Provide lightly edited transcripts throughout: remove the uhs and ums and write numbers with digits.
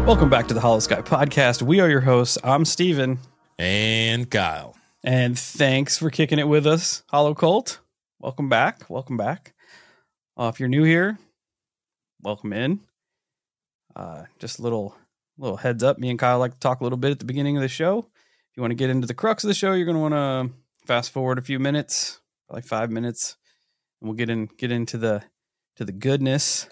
Welcome back to the Hollow Sky Podcast. We are your hosts. I'm Steven. And Kyle. And thanks for kicking it with us, Hollow Cult. Welcome back. Welcome back. If you're new here, welcome in. Just a little heads up. Me and Kyle like to talk a little bit at the beginning of the show. If you want to get into the crux of the show, you're going to want to fast forward a few minutes, like 5 minutes, and we'll get into the goodness.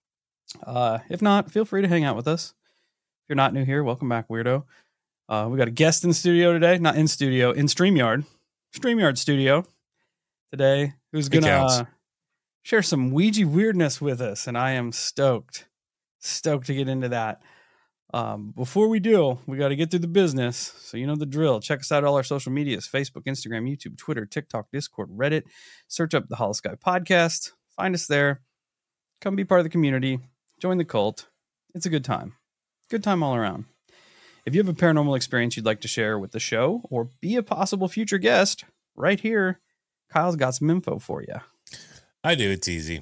If not, feel free to hang out with us. If you're not new here, welcome back, weirdo. We got a guest in studio today. Not in studio, in StreamYard studio today, who's going to share some Ouija weirdness with us, and I am stoked to get into that. Before we do, we got to get through the business, so you know the drill. Check us out all our social medias, Facebook, Instagram, YouTube, Twitter, TikTok, Discord, Reddit. Search up the Hollow Sky Podcast. Find us there. Come be part of the community. Join the cult. It's a good time. Good time all around. If you have a paranormal experience you'd like to share with the show or be a possible future guest, right here, Kyle's got some info for you. I do. It's easy.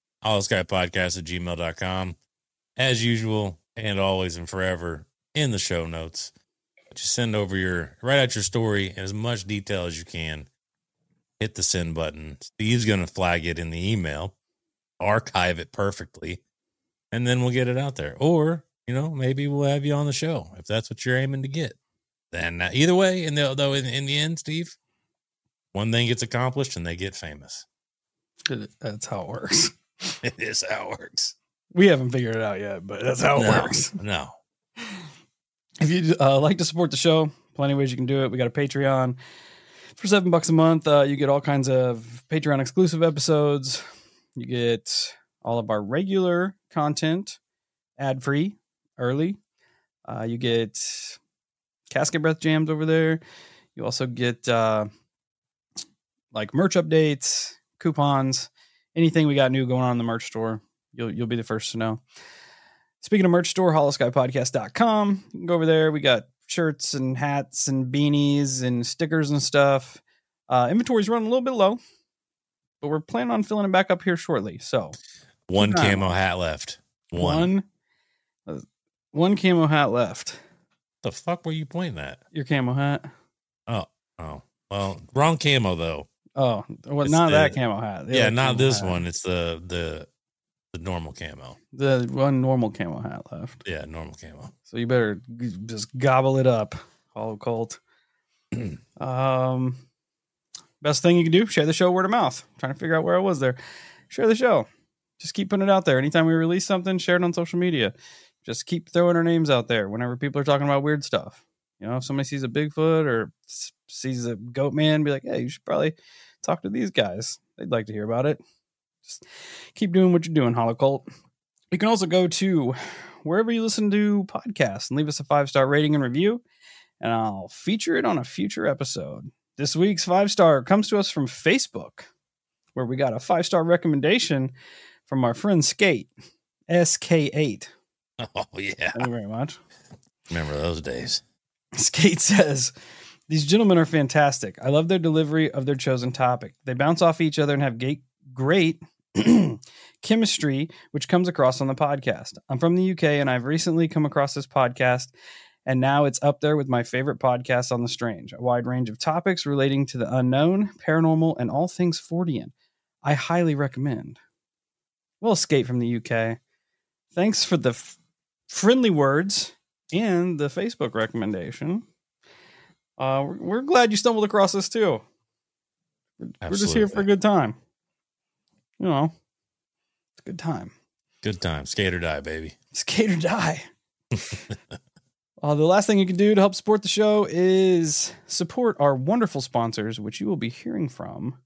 hollowskypodcast@gmail.com. As usual, and always and forever, in the show notes. Just send over write out your story in as much detail as you can. Hit the send button. Steve's going to flag it in the email, archive it perfectly, and then we'll get it out there. Or, maybe we'll have you on the show if that's what you're aiming to get. Then either way, in the end, Steve, one thing gets accomplished and they get famous. That's how it works. It is how it works. We haven't figured it out yet, but that's how it works. No. If you'd like to support the show, plenty of ways you can do it. We got a Patreon. For $7 a month, you get all kinds of Patreon exclusive episodes. You get all of our regular content ad-free, early. You get Casket Breath jams over there. You also get like merch updates, coupons, anything we got new going on in the merch store. You'll be the first to know. Speaking of merch store, hollowskypodcast.com. You can go over there. We got shirts and hats and beanies and stickers and stuff. Inventory's running a little bit low, but we're planning on filling it back up here shortly. So one camo hat left. One camo hat left. The fuck were you pointing at? Your camo hat. Oh. Well, wrong camo though. Oh, well, not that camo hat. Yeah, not this one. It's the normal camo. The one normal camo hat left. Yeah, normal camo. So you better just gobble it up, Hollow Cult. Best thing you can do, share the show word of mouth. I'm trying to figure out where I was there. Share the show. Just keep putting it out there. Anytime we release something, share it on social media. Just keep throwing our names out there whenever people are talking about weird stuff. If somebody sees a Bigfoot or sees a goat man, be like, hey, you should probably talk to these guys. They'd like to hear about it. Just keep doing what you're doing, Hollow Cult. You can also go to wherever you listen to podcasts and leave us a 5-star rating and review, and I'll feature it on a future episode. This week's 5-star comes to us from Facebook, where we got a 5-star recommendation from our friend Skate, SK8. Oh, yeah. Thank you very much. Remember those days. Skate says, these gentlemen are fantastic. I love their delivery of their chosen topic. They bounce off each other and have great chemistry, which comes across on the podcast. I'm from the UK, and I've recently come across this podcast, and now it's up there with my favorite podcasts on the strange. A wide range of topics relating to the unknown, paranormal, and all things Fortean. I highly recommend. Well, Skate from the UK. Thanks for the friendly words and the Facebook recommendation. We're glad you stumbled across this too. We're just here for a good time. It's a good time. Good time. Skate or die, baby. Skate or die. The last thing you can do to help support the show is support our wonderful sponsors, which you will be hearing from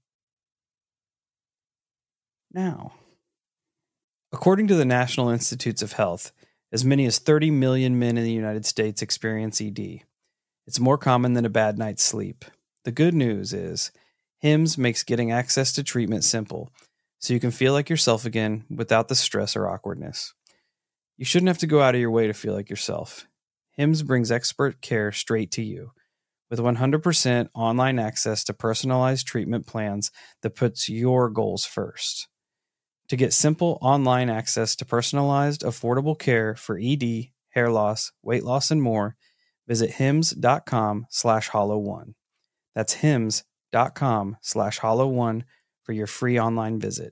now. According to the National Institutes of Health, as many as 30 million men in the United States experience ED. It's more common than a bad night's sleep. The good news is HIMS makes getting access to treatment simple, so you can feel like yourself again without the stress or awkwardness. You shouldn't have to go out of your way to feel like yourself. HIMS brings expert care straight to you, with 100% online access to personalized treatment plans that puts your goals first. To get simple online access to personalized, affordable care for ED, hair loss, weight loss, and more, visit hims.com/hollow1. That's hims.com/hollow1 for your free online visit.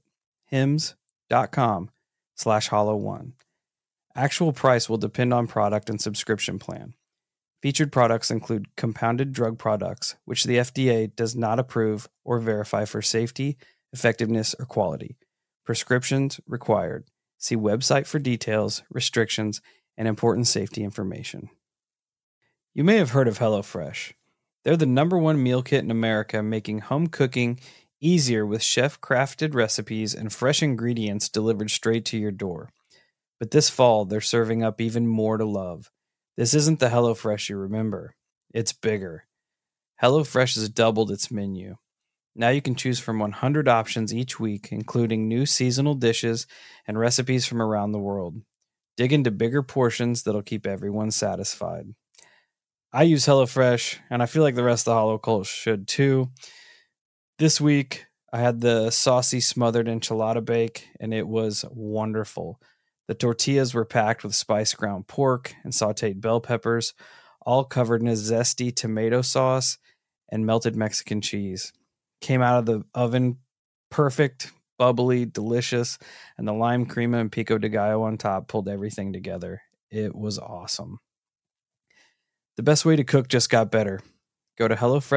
hims.com/hollow1. Actual price will depend on product and subscription plan. Featured products include compounded drug products, which the FDA does not approve or verify for safety, effectiveness, or quality. Prescriptions required. See website for details, restrictions, and important safety information. You may have heard of HelloFresh. They're the #1 meal kit in America, making home cooking easier with chef-crafted recipes and fresh ingredients delivered straight to your door. But this fall, they're serving up even more to love. This isn't the HelloFresh you remember. It's bigger. HelloFresh has doubled its menu. Now you can choose from 100 options each week, including new seasonal dishes and recipes from around the world. Dig into bigger portions that'll keep everyone satisfied. I use HelloFresh, and I feel like the rest of the Hollow Cult should too. This week, I had the saucy smothered enchilada bake, and it was wonderful. The tortillas were packed with spiced ground pork and sauteed bell peppers, all covered in a zesty tomato sauce and melted Mexican cheese. Came out of the oven perfect, bubbly, delicious, and the lime crema and pico de gallo on top pulled everything together. It was awesome. The best way to cook just got better. Go to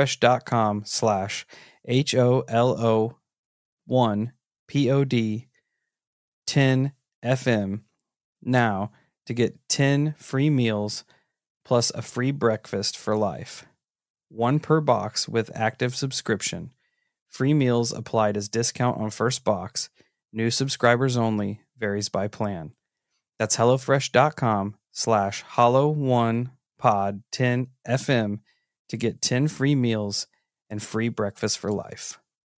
HelloFresh.com/HOLO1POD10FM now to get 10 free meals plus a free breakfast for life. 1 per box with active subscription. Free meals applied as discount on first box. New subscribers only. Varies by plan. That's HelloFresh.com/hollow1pod10FM to get 10 free meals and free breakfast for life.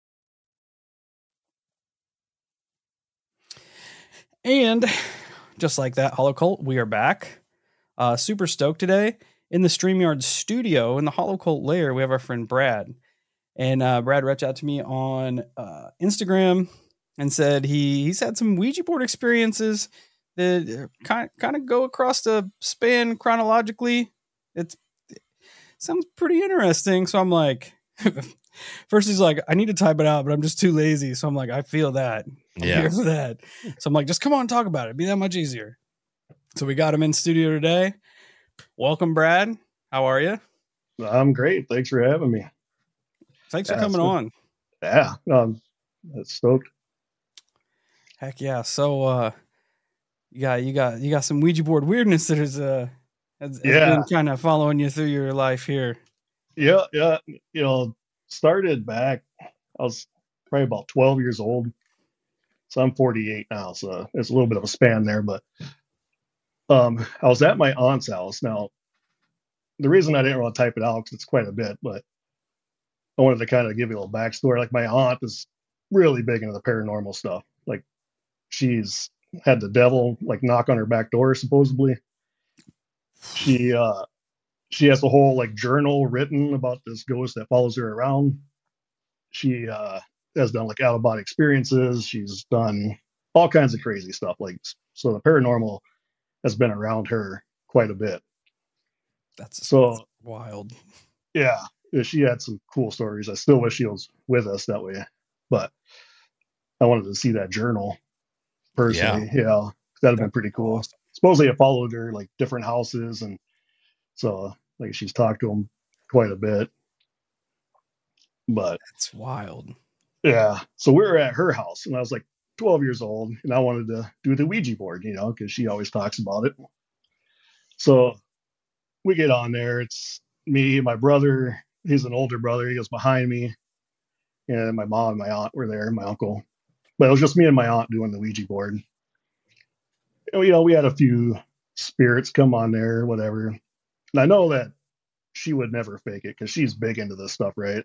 And just like that, Hollow Cult, we are back. Super stoked today. In the StreamYard studio, in the Hollow Cult lair, we have our friend Brad. And Brad reached out to me on Instagram and said he's had some Ouija board experiences that kind of go across the span chronologically. It sounds pretty interesting. So I'm like, first he's like, I need to type it out, but I'm just too lazy. So I'm like, I feel that. I'm here for that. So I'm like, just come on, talk about it. It'd be that much easier. So we got him in studio today. Welcome, Brad. How are you? I'm great. Thanks for having me. Thanks for coming on. Yeah, stoked. Heck yeah! So, you got some Ouija board weirdness that has been kind of following you through your life here. Yeah. Started back. I was probably about 12 years old. So I'm 48 now. So there's a little bit of a span there, but I was at my aunt's house. Now, the reason I didn't want to type it out because it's quite a bit, but I wanted to kind of give you a little backstory. Like, my aunt is really big into the paranormal stuff. Like, she's had the devil like knock on her back door, supposedly. She has a whole like journal written about this ghost that follows her around. She has done like out of body experiences. She's done all kinds of crazy stuff. Like, so the paranormal has been around her quite a bit. That's wild. Yeah. She had some cool stories. I still wish she was with us that way, but I wanted to see that journal personally. Yeah, that'd have been pretty cool. Awesome. Supposedly it followed her like different houses, and so like she's talked to them quite a bit. But that's wild. Yeah. So we were at her house, and I was like 12 years old, and I wanted to do the Ouija board, because she always talks about it. So we get on there. It's me, my brother. He's an older brother. He goes behind me. And my mom and my aunt were there, my uncle. But it was just me and my aunt doing the Ouija board. And, we had a few spirits come on there, whatever. And I know that she would never fake it because she's big into this stuff, right?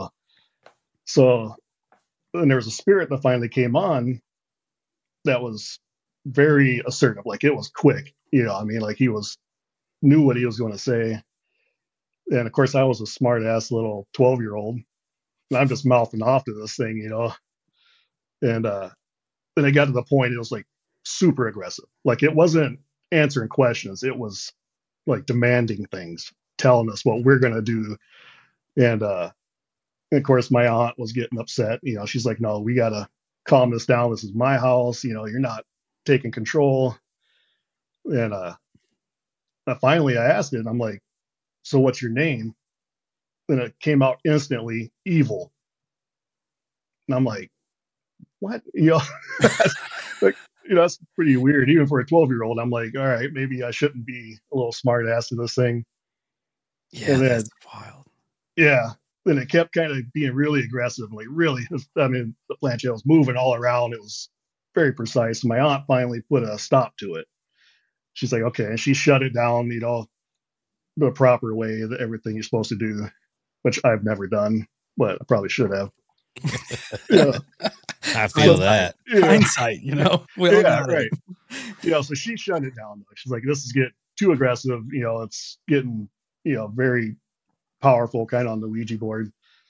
So then there was a spirit that finally came on that was very assertive. Like, it was quick. Like, he knew what he was going to say. And of course, I was a smart ass little 12-year-old. And I'm just mouthing off to this thing, And then it got to the point, it was like super aggressive. Like, it wasn't answering questions. It was like demanding things, telling us what we're going to do. And of course, my aunt was getting upset. You know, she's like, no, we got to calm this down. This is my house. You know, you're not taking control. And finally, I asked it. I'm like, so what's your name? And it came out instantly, Evil. And I'm like, what? You know, like, you know, that's pretty weird. Even for a 12-year-old, I'm like, all right, maybe I shouldn't be a little smart ass to this thing. Yeah, and then, that's wild. Yeah. Then it kept kind of being really aggressive. Like, really, I mean, the planchette was moving all around. It was very precise. My aunt finally put a stop to it. She's like, okay. And she shut it down, you know, the proper way, everything you're supposed to do, which I've never done, but I probably should have. Yeah. I feel that. Yeah. Hindsight, you know. We all got right. it. You know, so she shut it down. She's like, this is getting too aggressive. You know, it's getting, you know, very powerful kind of on the Ouija board.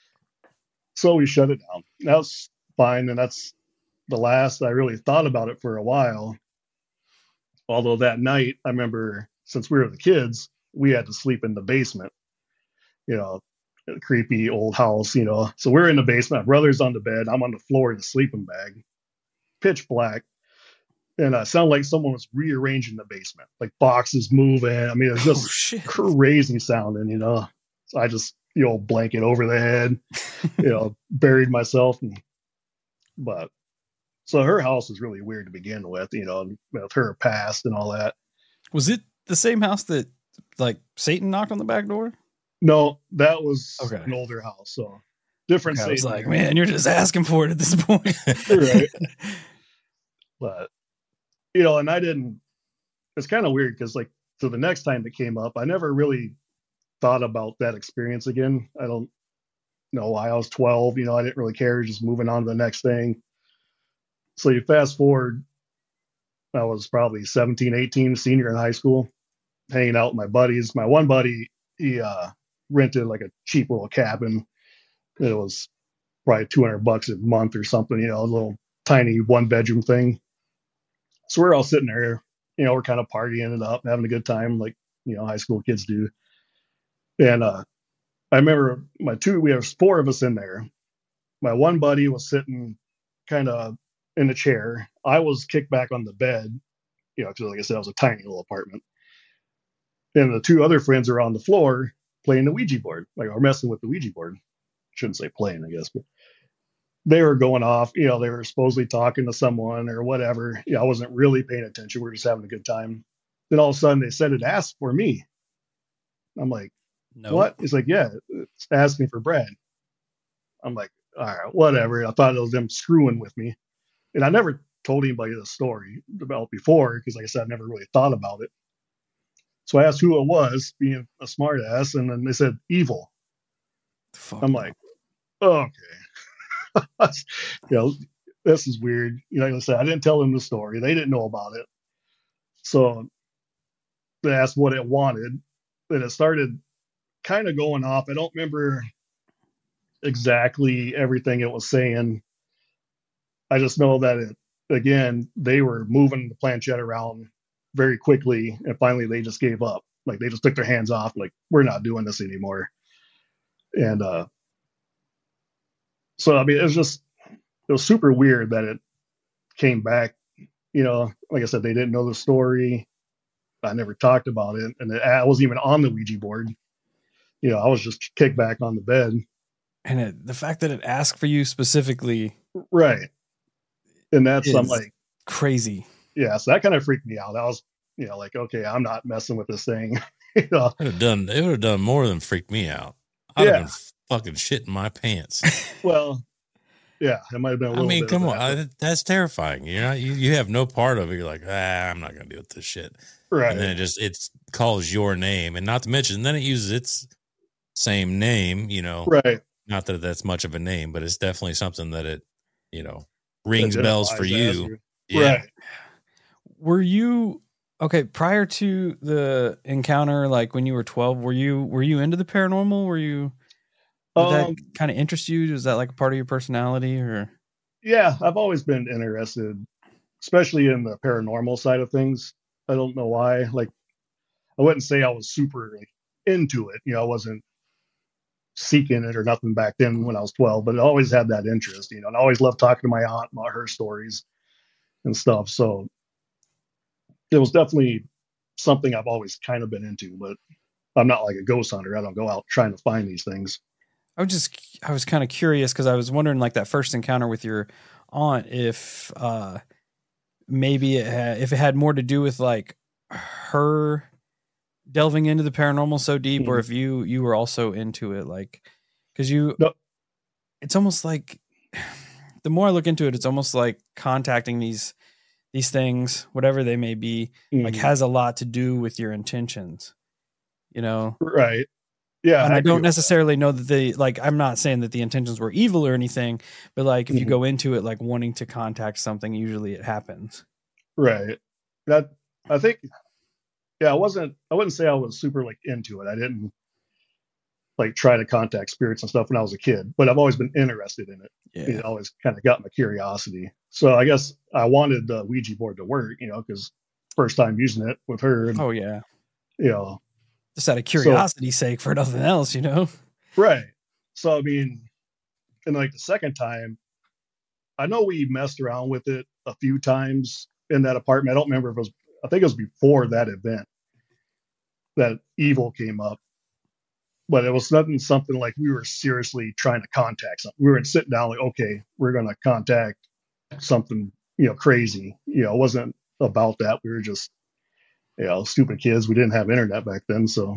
So we shut it down. That was fine. And that's the last I really thought about it for a while. Although that night, I remember, since we were the kids, we had to sleep in the basement, you know, a creepy old house, you know. So we're in the basement. My brother's on the bed. I'm on the floor in a sleeping bag, pitch black. And it sounded like someone was rearranging the basement, like boxes moving. I mean, it was just crazy sounding, you know. So I just, you know, blanket over the head, you know, buried myself. But so her house is really weird to begin with, you know, with her past and all that. Was it the same house that like Satan knocked on the back door? No, that was an older house. So different. I was like, man, you're just asking for it at this point. Right. But, you know, and I didn't, it's kind of weird because, like, so the next time it came up, I never really thought about that experience again. I don't know why. I was 12, you know, I didn't really care, just moving on to the next thing. So you fast forward, I was probably 17, 18, senior in high school, hanging out with my buddies. My one buddy, he rented like a cheap little cabin. It was probably $200 a month or something, you know, a little tiny 1-bedroom thing. So we're all sitting there, you know, we're kind of partying it up, having a good time, like, you know, high school kids do. And I remember we have 4 of us in there. My one buddy was sitting kind of in the chair. I was kicked back on the bed, you know, because like I said, it was a tiny little apartment. And the 2 other friends are on the floor playing the Ouija board, like, or messing with the Ouija board. Shouldn't say playing, I guess, but they were going off, you know, they were supposedly talking to someone or whatever. Yeah, I wasn't really paying attention. We were just having a good time. Then all of a sudden they said it asked for me. I'm like, no. What? He's like, yeah, it's asking for Brad. I'm like, all right, whatever. I thought it was them screwing with me. And I never told anybody the story about before because, like I said, I never really thought about it. So I asked who it was, being a smart ass, and then they said Evil. I'm like, okay. You know, this is weird. You know, like I said, I didn't tell them the story. They didn't know about it. So they asked what it wanted. And it started kind of going off. I don't remember exactly everything it was saying. I just know that they were moving the planchette around very quickly. And finally they just gave up. Like, they just took their hands off. Like, we're not doing this anymore. And, so, I mean, it was super weird that it came back. You know, like I said, they didn't know the story. I never talked about it. And I wasn't even on the Ouija board. You know, I was just kicked back on the bed. And the fact that it asked for you specifically. Right. And that's, I'm like, crazy. Yeah. So that kind of freaked me out. I was, you know, like, okay, I'm not messing with this thing. You know? It would have done more than freak me out. I'd have been fucking shitting my pants. Well, yeah, it might have been a little bit. Come on, that's terrifying. You have no part of it. You're like, I'm not gonna deal with this shit. Right. And then it calls your name, and not to mention, then it uses its same name. You know, right? Not that that's much of a name, but it's definitely something that it, you know, rings bells for you. Yeah. Right. Were you okay prior to the encounter? Like when you were 12, were you into the paranormal? Did that kind of interest you? Was that like a part of your personality, or? Yeah, I've always been interested, especially in the paranormal side of things. I don't know why. Like, I wouldn't say I was super like, into it. I wasn't seeking it or nothing back then when I was 12, but I always had that interest, and I always loved talking to my aunt about her stories and stuff. So it was definitely something I've always kind of been into, but I'm not like a ghost hunter. I don't go out trying to find these things. I was kind of curious because I was wondering, like, that first encounter with your aunt, if maybe if it had more to do with like her delving into the paranormal so deep, or if you were also into it, like, because it's almost like, the more I look into it, it's almost like contacting these things, whatever they may be, like, has a lot to do with your intentions, Right. Yeah. And I don't necessarily know that I'm not saying that the intentions were evil or anything, but like, if you go into it like wanting to contact something, usually it happens. Right. That, I think, yeah, I wouldn't say I was super like into it. I didn't like try to contact spirits and stuff when I was a kid, but I've always been interested in it. Yeah. It always kind of got my curiosity. So I guess I wanted the Ouija board to work, because first time using it with her. And, oh yeah. Just out of curiosity's sake, for nothing else, Right. So, I mean, and like the second time, I know we messed around with it a few times in that apartment. I don't remember if I think it was before that event that evil came up, but it was something like we were seriously trying to contact something. We were sitting down like, okay, we're going to contact something, crazy. It wasn't about that. We were just, stupid kids. We didn't have internet back then. So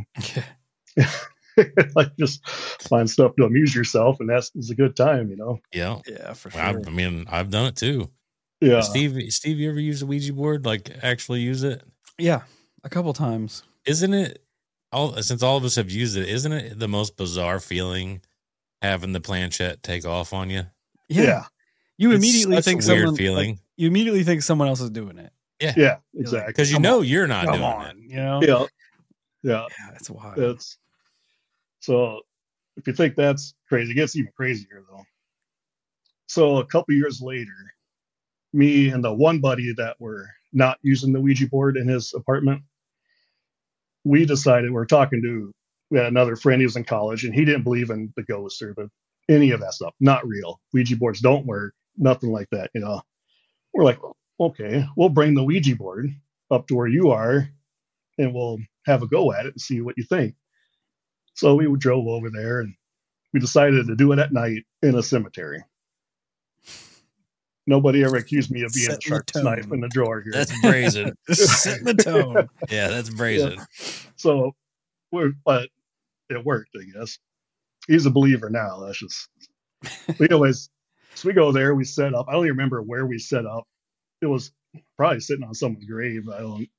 like, just find stuff to amuse yourself. And it's a good time, Yeah. Yeah, for sure. I mean, I've done it too. Yeah. Steve, you ever use a Ouija board? Like, actually use it? Yeah. A couple times. Isn't it, since all of us have used it, isn't it the most bizarre feeling having the planchette take off on you? Yeah. You immediately think weird feeling. Like, you immediately think someone else is doing it. Yeah. Yeah, exactly. Because you're not doing it. Yeah. Yeah. That's wild. So if you think that's crazy, it gets even crazier though. So a couple years later, me and the one buddy that were not using the Ouija board in his apartment, we decided we had another friend, he was in college, and he didn't believe in the ghosts or any of that stuff. Not real. Ouija boards don't work. Nothing like that. We're like, okay, we'll bring the Ouija board up to where you are and we'll have a go at it and see what you think. So we drove over there and we decided to do it at night in a cemetery. Nobody ever accused me of being a sharp knife in the drawer here. That's brazen. Set the tone. Yeah, that's brazen. Yeah. So, but it worked, I guess. He's a believer now. That's just. But anyways, so we go there. We set up. I don't even remember where we set up. It was probably sitting on someone's grave. I don't,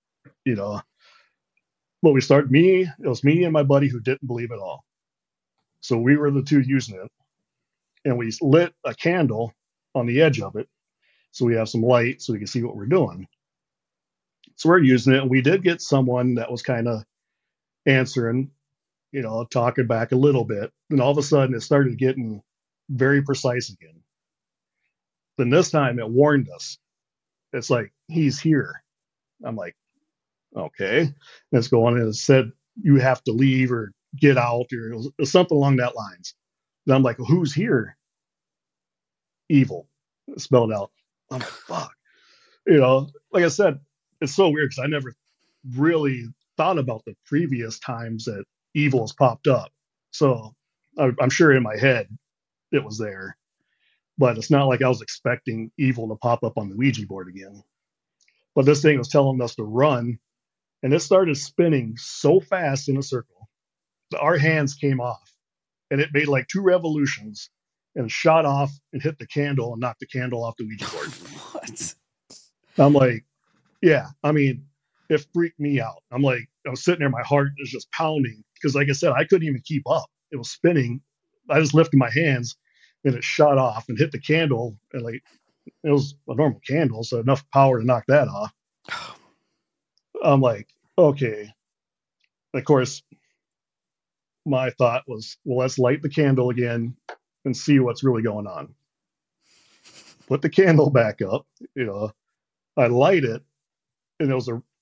But we started. It was me and my buddy who didn't believe at all. So we were the two using it, and we lit a candle on the edge of it. So we have some light so we can see what we're doing. So we're using it. And we did get someone that was kind of answering, talking back a little bit. Then all of a sudden it started getting very precise again. Then this time it warned us. It's like, he's here. I'm like, okay. Let's go on. And it said, you have to leave or get out, or it was something along that lines. Then I'm like, well, who's here? Evil. Spelled out. I'm like, fuck. Like I said, it's so weird because I never really thought about the previous times that evil has popped up. So I'm sure in my head it was there, but it's not like I was expecting evil to pop up on the Ouija board again. But this thing was telling us to run, and it started spinning so fast in a circle that our hands came off, and it made like 2 revolutions and shot off and hit the candle and knocked the candle off the Ouija board. What? I'm like, yeah, I mean, it freaked me out. I'm like, I was sitting there, my heart is just pounding because, like I said, I couldn't even keep up. It was spinning. I just lifted my hands and it shot off and hit the candle. And like, it was a normal candle, so enough power to knock that off. I'm like, okay. Of course, my thought was, well, let's light the candle again and see what's really going on. Put the candle back up, I light it, and it was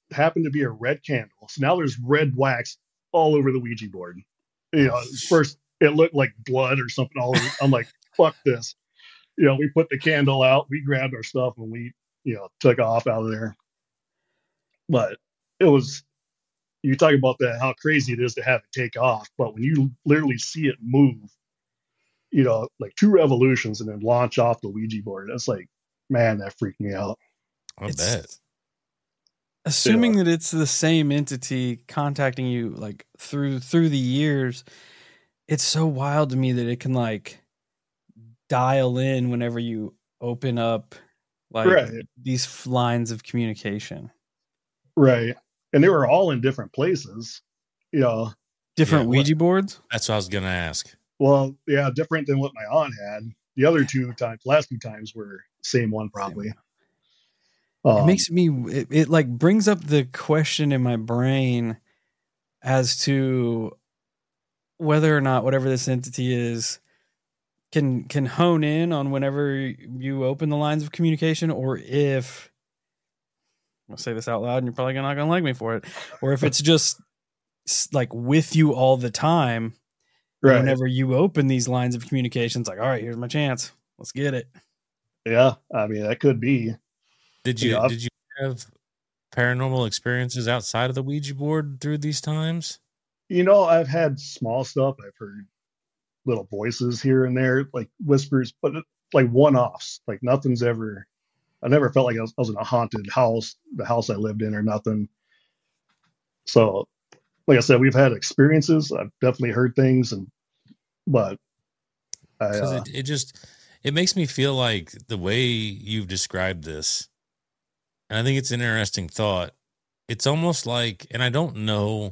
happened to be a red candle. So now there's red wax all over the Ouija board. First it looked like blood or something all over. I'm like, fuck this. We put the candle out, we grabbed our stuff, and we, took off out of there. But it was, you talk about that, how crazy it is to have it take off. But when you literally see it move, like 2 revolutions and then launch off the Ouija board, that's like, man, that freaked me out. I bet. Assuming that it's the same entity contacting you like through the years, it's so wild to me that it can like dial in whenever you open up like these lines of communication. Right. And they were all in different places, different Ouija boards. That's what I was going to ask. Well, yeah, different than what my aunt had. The other last 2 times were same one probably. It makes me, it like brings up the question in my brain as to whether or not whatever this entity is can hone in on whenever you open the lines of communication, or if, I'll say this out loud and you're probably not going to like me for it, or if it's just like with you all the time. Right. Whenever you open these lines of communications, like, all right, here's my chance. Let's get it. Yeah. I mean, that could be. Did you have paranormal experiences outside of the Ouija board through these times? I've had small stuff. I've heard little voices here and there, like whispers, but like one-offs. Like nothing's ever. I never felt like I was in a haunted house, the house I lived in, or nothing. So, like I said, we've had experiences. I've definitely heard things, but it makes me feel like the way you've described this. And I think it's an interesting thought. It's almost like, and I don't know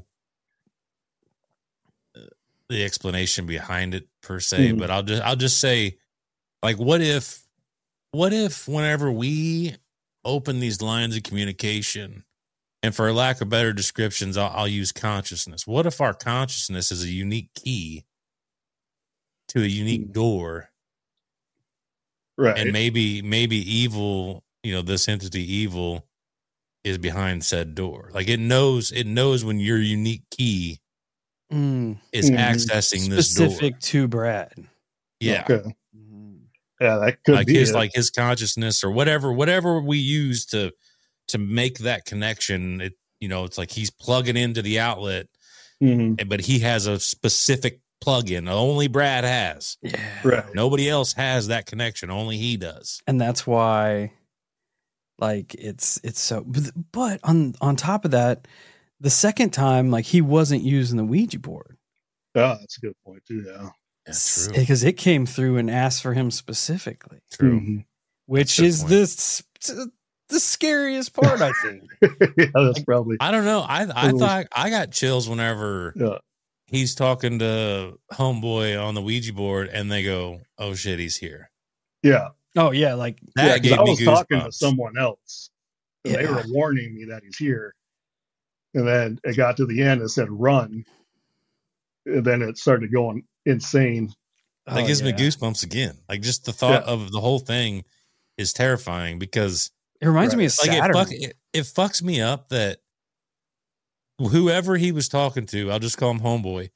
the explanation behind it per se, but I'll just say, like, what if whenever we open these lines of communication, and for lack of better descriptions, I'll use consciousness. What if our consciousness is a unique key to a unique door? Right. And maybe evil, this entity evil is behind said door. Like it knows when your unique key is accessing this door. Specific to Brad. Yeah. Okay. Yeah, that could be like his consciousness or whatever we use to make that connection. It's like he's plugging into the outlet, but he has a specific plug-in only Brad has. Yeah. Right. Nobody else has that connection. Only he does. And that's why, like, it's so, but on top of that, the second time, like, he wasn't using the Ouija board. Yeah, that's a good point too. Yeah. That's true. Because it came through and asked for him specifically. True. Which is the scariest part, I think. Yeah, that's probably. I don't know. I thought I got chills whenever he's talking to homeboy on the Ouija board, and they go, "Oh shit, he's here." Yeah. Oh yeah, like that gave me goosebumps. I was talking to someone else. And they were warning me that he's here, and then it got to the end. It said "run," and then it started going insane. That gives me goosebumps again. Like just the thought of the whole thing is terrifying because. It reminds me of Saturn. It fucks me up that whoever he was talking to, I'll just call him homeboy,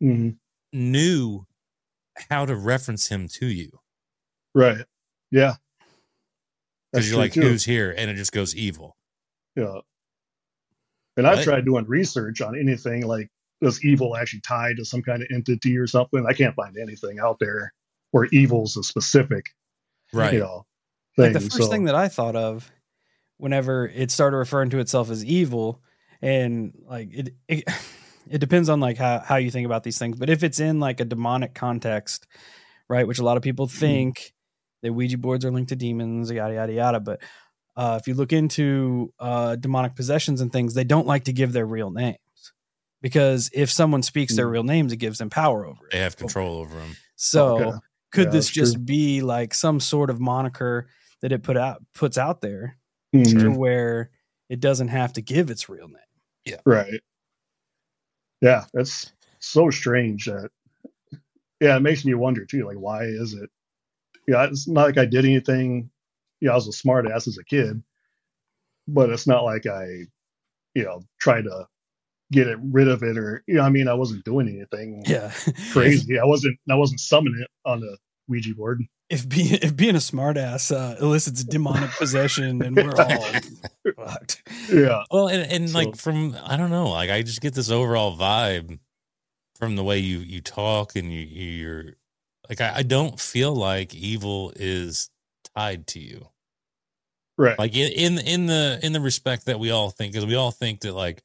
knew how to reference him to you. Right. Yeah. Because you're like, who's here? And it just goes evil. Yeah. And I tried doing research on anything like this evil actually tied to some kind of entity or something. I can't find anything out there where evil's a specific, right. thing. Like the first thing that I thought of whenever it started referring to itself as evil, and like it depends on like how you think about these things, but if it's in like a demonic context, right, which a lot of people think that Ouija boards are linked to demons, yada yada yada, but if you look into demonic possessions and things, they don't like to give their real names, because if someone speaks their real names, it gives them power over it. They have control over them. So could this just be like some sort of moniker that it puts out there to where it doesn't have to give its real name? Yeah. Right. Yeah. That's so strange that, it makes me wonder too, like, why is it? Yeah. It's not like I did anything. I was a smart ass as a kid, but it's not like I, try to get it rid of it, or I mean, I wasn't doing anything Yeah. crazy. I wasn't summoning it on the Ouija board. If being a smartass elicits demonic possession, and we're all fucked. Yeah. Well, and So- like from I don't know, like I just get this overall vibe from the way you talk, and you're like I don't feel like evil is tied to you. Right. Like in the respect that we all think, because we all think that like,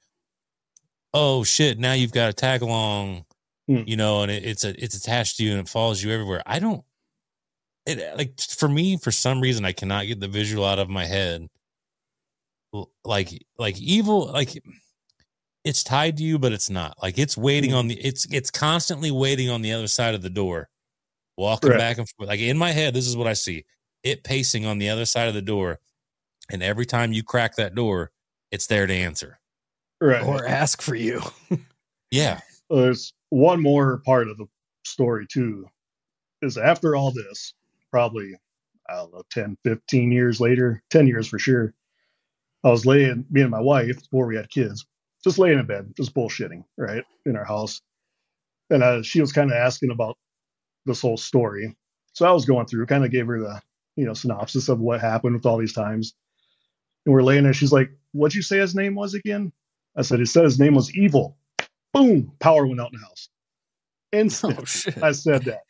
oh shit, now you've got a tag along, Hmm. and it's attached to you and it follows you everywhere. I don't. It like for me, for some reason, I cannot get the visual out of my head. Like evil, like it's tied to you, but it's not. Like it's waiting on the. It's constantly waiting on the other side of the door, walking Right. back and forth. Like in my head, this is what I see: it pacing on the other side of the door, and every time you crack that door, it's there to answer. Right. Or ask for you. Yeah. There's one more part of the story too, is after all this, probably, I don't know, 10, 15 years later, 10 years for sure, I was me and my wife, before we had kids, just laying in bed, just bullshitting, right, in our house. And she was kind of asking about this whole story. So I was going through, kind of gave her the, synopsis of what happened with all these times. And we're laying there. She's like, "What'd you say his name was again?" I said, "He said his name was Evil." Boom, power went out in the house. Instant. Oh shit. I said that.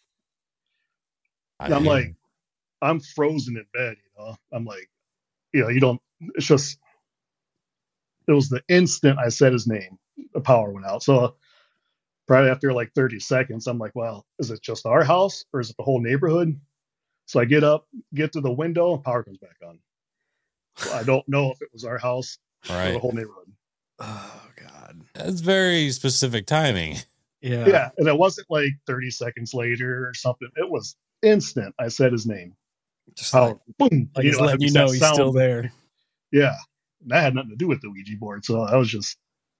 And I'm like, I'm frozen in bed, I'm like, you don't, it's just, it was the instant I said his name, the power went out. So probably after like 30 seconds, I'm like, well, is it just our house or is it the whole neighborhood? So I get up, get to the window, and power comes back on. So I don't know if it was our house or the right. whole neighborhood. Oh god. That's very specific timing. Yeah. Yeah. And it wasn't like 30 seconds later or something. It was instant. I said his name. Just Power, boom. like he's letting you that know he's sound. still there. Yeah. That had nothing to do with the Ouija board. So I was just,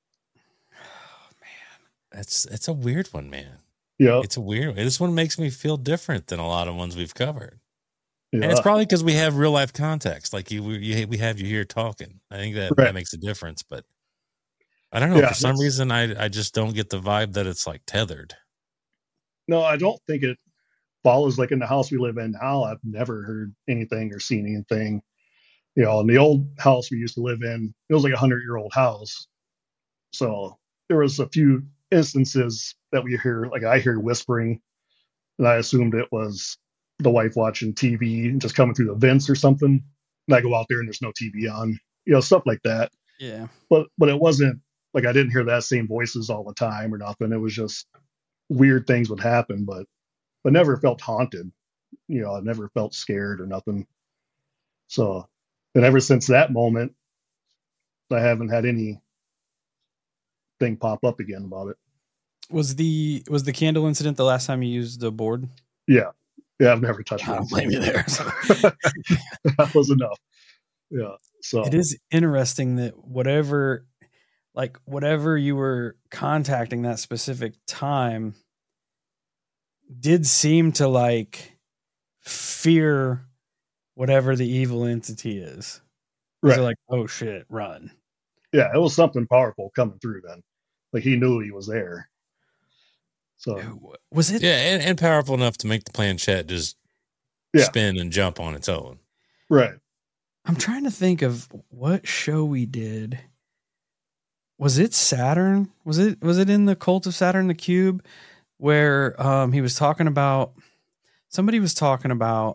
It's a weird one, man. yeah. It's a weird. This one makes me feel different than a lot of ones we've covered, Yeah. and it's probably because we have real life context. Like we have you here talking. I think that Right. makes a difference. But I don't know. Yeah, For some that's- reason, I just don't get the vibe that it's like tethered. No, I don't think it follows like in the house we live in now. I've never heard anything or seen anything. In the old house we used to live in, it was like 100-year-old house. So there was a few instances that we hear, like I hear whispering, and I assumed it was the wife watching TV and just coming through the vents or something. And I go out there and there's no TV on, stuff like that. Yeah. But it wasn't like I didn't hear that same voices all the time or nothing. It was just weird things would happen, but never felt haunted. I never felt scared or nothing. So, and ever since that moment, I haven't had anything pop up again about it. Was the candle incident the last time you used the board? Yeah, I've never touched I it. don't blame you there. That was enough. Yeah. So It is interesting that whatever you were contacting that specific time did seem to like fear whatever the evil entity is. right. So like, oh shit, run. Yeah, it was something powerful coming through then. Like he knew he was there. So Was it? Yeah, and powerful enough to make the planchette just Yeah. spin and jump on its own. right. I'm trying to think of what show we did. Was it Saturn? Was it in the Cult of Saturn the Cube where he was talking about somebody was talking about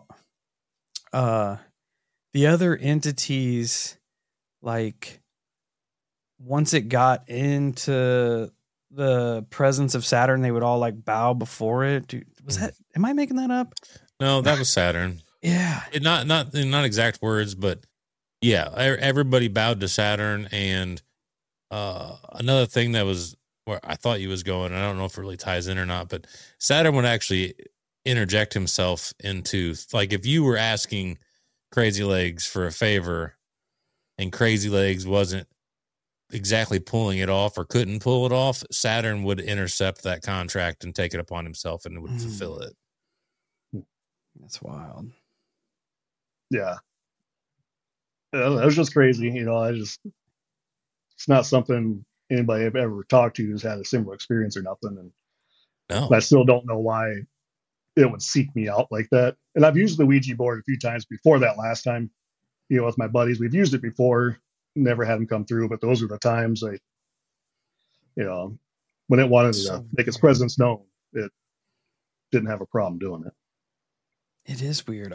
the other entities, like once it got into the presence of Saturn, they would all like bow before it. Dude, was that, am I making that up? No, that was Saturn. Yeah. Not exact words, but yeah, everybody bowed to Saturn. And another thing that was where I thought you was going, I don't know if it really ties in or not, but Saturn would actually interject himself into, like, if you were asking Crazy Legs for a favor and Crazy Legs wasn't exactly pulling it off or couldn't pull it off, Saturn would intercept that contract and take it upon himself and would fulfill it. That's wild. Yeah. That was just crazy. I just it's not something anybody I've ever talked to who's had a similar experience or nothing. And No. I still don't know why it would seek me out like that. And I've used the Ouija board a few times before that last time, with my buddies. We've used it before, never had them come through, but those are the times when it wanted to make its presence known, it didn't have a problem doing it. It is weird.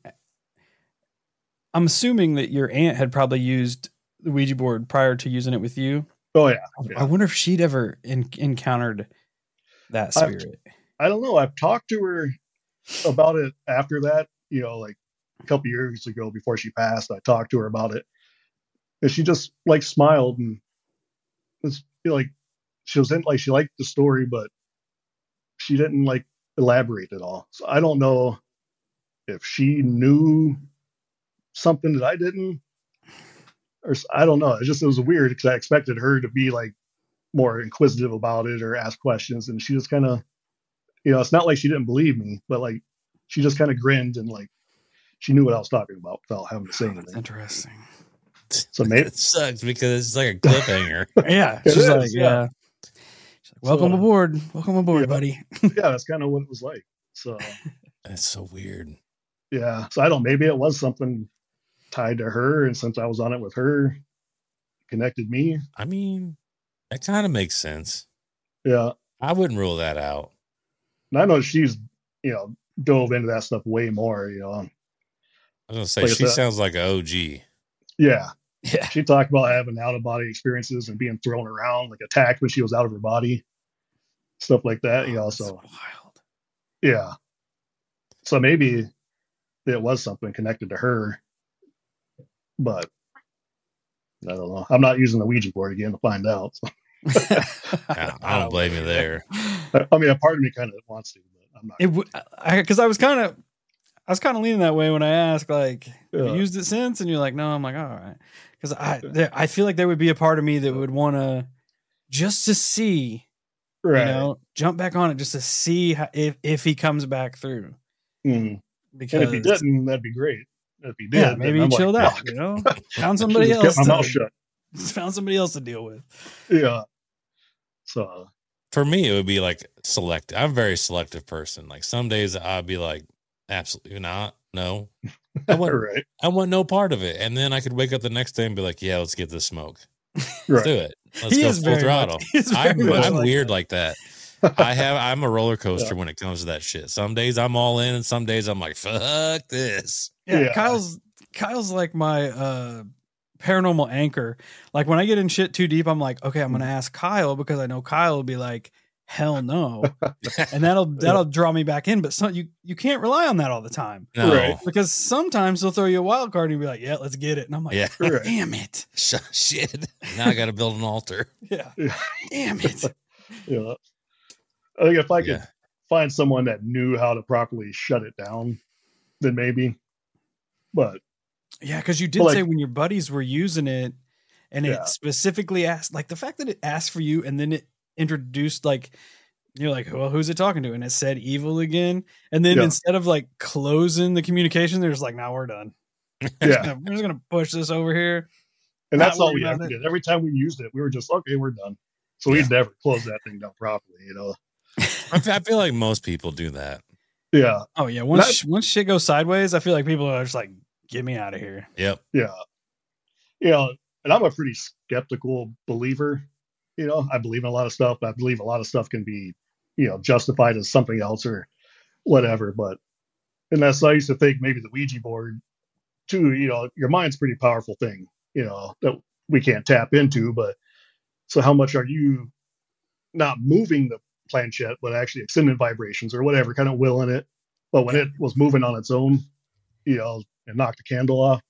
I'm assuming that your aunt had probably used the Ouija board prior to using it with you. Oh yeah. I wonder if she'd ever encountered that spirit. I don't know. I've talked to her about it after that, like a couple years ago before she passed. I talked to her about it, and she just like smiled and was like she was in, like she liked the story, but she didn't like elaborate at all. So I don't know if she knew something that I didn't, or I don't know. It was weird because I expected her to be like more inquisitive about it or ask questions, and she just kind of, it's not like she didn't believe me, but like she just kind of grinned and like she knew what I was talking about without having to say anything. That's interesting. So maybe it sucks because it's like a cliffhanger. Yeah, she's like, She's like, welcome aboard, buddy. Yeah, that's kind of what it was like. So that's so weird. Yeah, so maybe it was something tied to her, and since I was on it with her, connected me. I mean, that kind of makes sense. Yeah, I wouldn't rule that out. And I know she's, dove into that stuff way more. I was gonna say she sounds like an OG. Yeah. She talked about having out of body experiences and being thrown around, like attacked when she was out of her body, stuff like that. So wild. Yeah. So maybe it was something connected to her, but I don't know. I'm not using the Ouija board again to find out. So. I don't blame you there. I mean, a part of me kind of wants to, but I'm not. Because I was kind of leaning that way when I asked, like, have you used it since? And you're like, no. I'm like, all right. Because I feel like there would be a part of me that would want to just to see, right. Jump back on it just to see if he comes back through. Mm. Because if he didn't, that'd be great. If he did, maybe he chilled out. Found somebody else. Found somebody else to deal with. Yeah. So for me, it would be like selective. I'm a very selective person. Like some days I'd be like, absolutely not. No, I want no part of it. And then I could wake up the next day and be like, yeah, let's get this smoke. Let's do it. Let's go full throttle. I'm weird like that. I'm a roller coaster when it comes to that shit. Some days I'm all in, and some days I'm like, fuck this. Yeah. Kyle's like my paranormal anchor. Like when I get in shit too deep, I'm like, okay, I'm gonna ask Kyle because I know Kyle will be like, hell no, and that'll draw me back in. But you can't rely on that all the time, because sometimes they'll throw you a wild card and you'll be like, yeah, let's get it, and I'm like, damn it, shit. Now I got to build an altar. Yeah, damn it. Yeah, I think if I could find someone that knew how to properly shut it down, then maybe. But yeah, because you did say when your buddies were using it, and it specifically asked, like the fact that it asked for you, and then it introduced, like, you're like, well, who's it talking to? And it said evil again. And then instead of like closing the communication, they're just like, now we're done. We're just going to push this over here. And that's all we ever did. Every time we used it, we were just, okay, we're done. So we'd never close that thing down properly, I feel like most people do that. Yeah. Oh yeah. Once shit goes sideways, I feel like people are just like, get me out of here. Yep. Yeah. And I'm a pretty skeptical believer. I believe in a lot of stuff. I believe a lot of stuff can be, justified as something else or whatever. But, and that's, I used to think maybe the Ouija board too, your mind's a pretty powerful thing, that we can't tap into. But so how much are you not moving the planchette, but actually sending vibrations or whatever, kind of willing it? But when it was moving on its own, and knocked the candle off,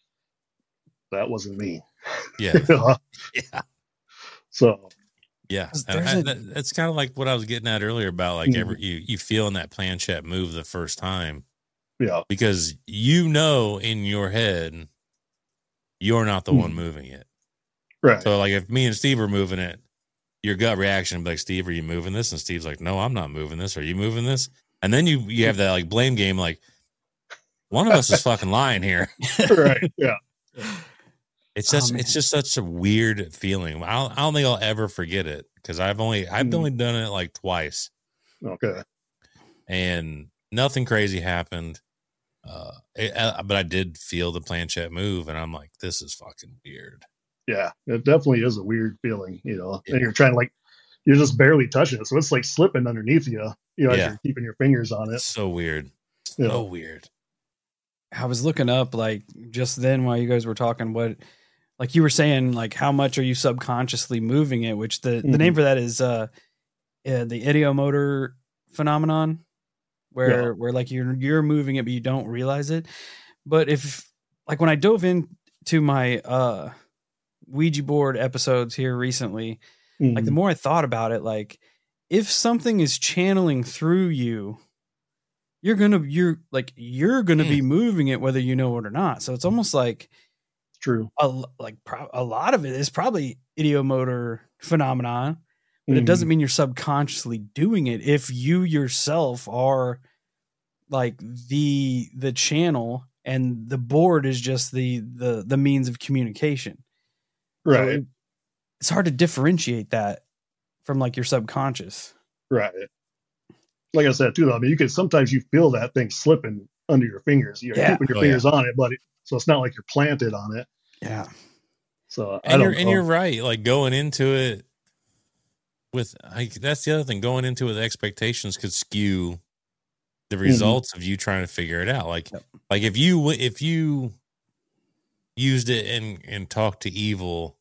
that wasn't me. Yeah. Yeah. So yeah, that's kind of like what I was getting at earlier about like you feeling that planchette move the first time. Yeah. Because in your head you're not the one moving it. Right. So like if me and Steve were moving it, your gut reaction would be like, Steve, are you moving this? And Steve's like, no, I'm not moving this. Are you moving this? And then you have that like blame game, like one of us is fucking lying here. Right. Yeah. It's Oh, just man. it's just such a weird feeling. I don't think I'll ever forget it because I've only done it like twice, Okay. and nothing crazy happened. But I did feel the planchette move, and I'm like, this is fucking weird. Yeah, it definitely is a weird feeling, you know. Yeah. And you're trying to like, you're just barely touching it, so it's like slipping underneath you, you know, as Yeah. you're keeping your fingers on it. It's so weird. You So know. weird. I was looking up like just then while you guys were talking, what like you were saying, like how much are you subconsciously moving it? Which the name for that is the ideomotor phenomenon, where like you're moving it but you don't realize it. But if like when I dove into my Ouija board episodes here recently, like the more I thought about it, like if something is channeling through you, you're gonna be moving it whether you know it or not. So it's almost like True. a lot of it is probably ideomotor phenomenon, but it doesn't mean you're subconsciously doing it if you yourself are like the channel and the board is just the means of communication. Right. So it's hard to differentiate that from like your subconscious. Right. Like I said too, though, I mean, sometimes you feel that thing slipping under your fingers. You're keeping your fingers on it, but so it's not like you're planted on it. Yeah. So you're right. Like going into it with that's the other thing. Going into it with expectations could skew the results of you trying to figure it out. Like if you used it and talked to evil,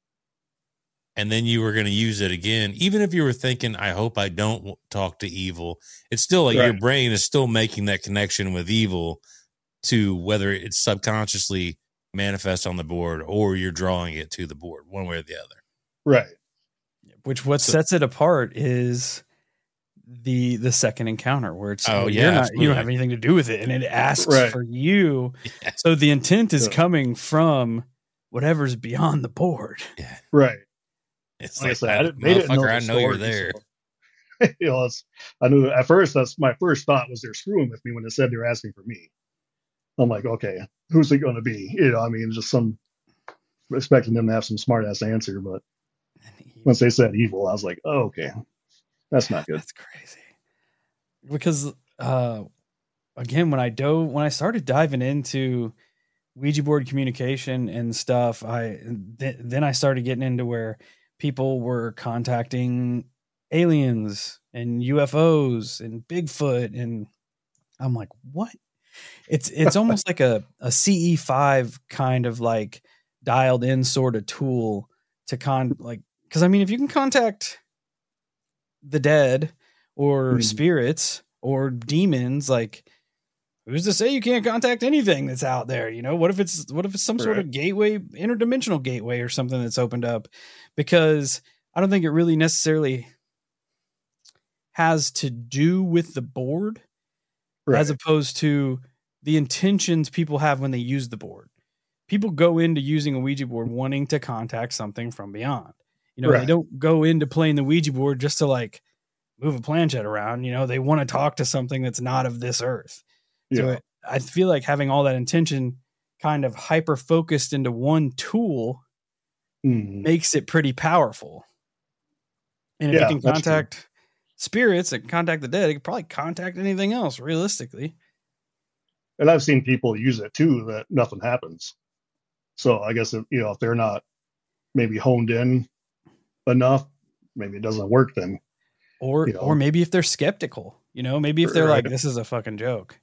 and then you were going to use it again, even if you were thinking, I hope I don't talk to evil, it's still like your brain is still making that connection with evil to whether it's subconsciously manifest on the board or you're drawing it to the board one way or the other. Right. Which sets it apart is the second encounter where it's you don't have anything to do with it and it asks for you. Yeah. So the intent is coming from whatever's beyond the board. Yeah. Right. It's like I said, I know you're there. So, you know, I knew at first, that's my first thought was they're screwing with me when they said they're asking for me. I'm like, okay, who's it going to be? You know, I mean, just expecting them to have some smart ass answer, but once they said evil, I was like, oh, okay, that's not good. That's crazy. Because again, when I started diving into Ouija board communication and stuff, then I started getting into where people were contacting aliens and UFOs and Bigfoot, and I'm like, what? It's almost like a CE5 kind of like dialed in sort of tool to because I mean, if you can contact the dead or spirits or demons, like who's to say you can't contact anything that's out there? You know, what if it's some sort of gateway, interdimensional gateway or something that's opened up? Because I don't think it really necessarily has to do with the board as opposed to the intentions people have when they use the board. People go into using a Ouija board wanting to contact something from beyond. You know, they don't go into playing the Ouija board just to like move a planchette around. You know, they want to talk to something that's not of this earth. So I feel like having all that intention kind of hyper focused into one tool makes it pretty powerful. And if you can contact spirits and contact the dead, it could probably contact anything else realistically. And I've seen people use it too, that nothing happens. So I guess if they're not maybe honed in enough, maybe it doesn't work then. Or maybe if they're skeptical, maybe if they're like, this is a fucking joke,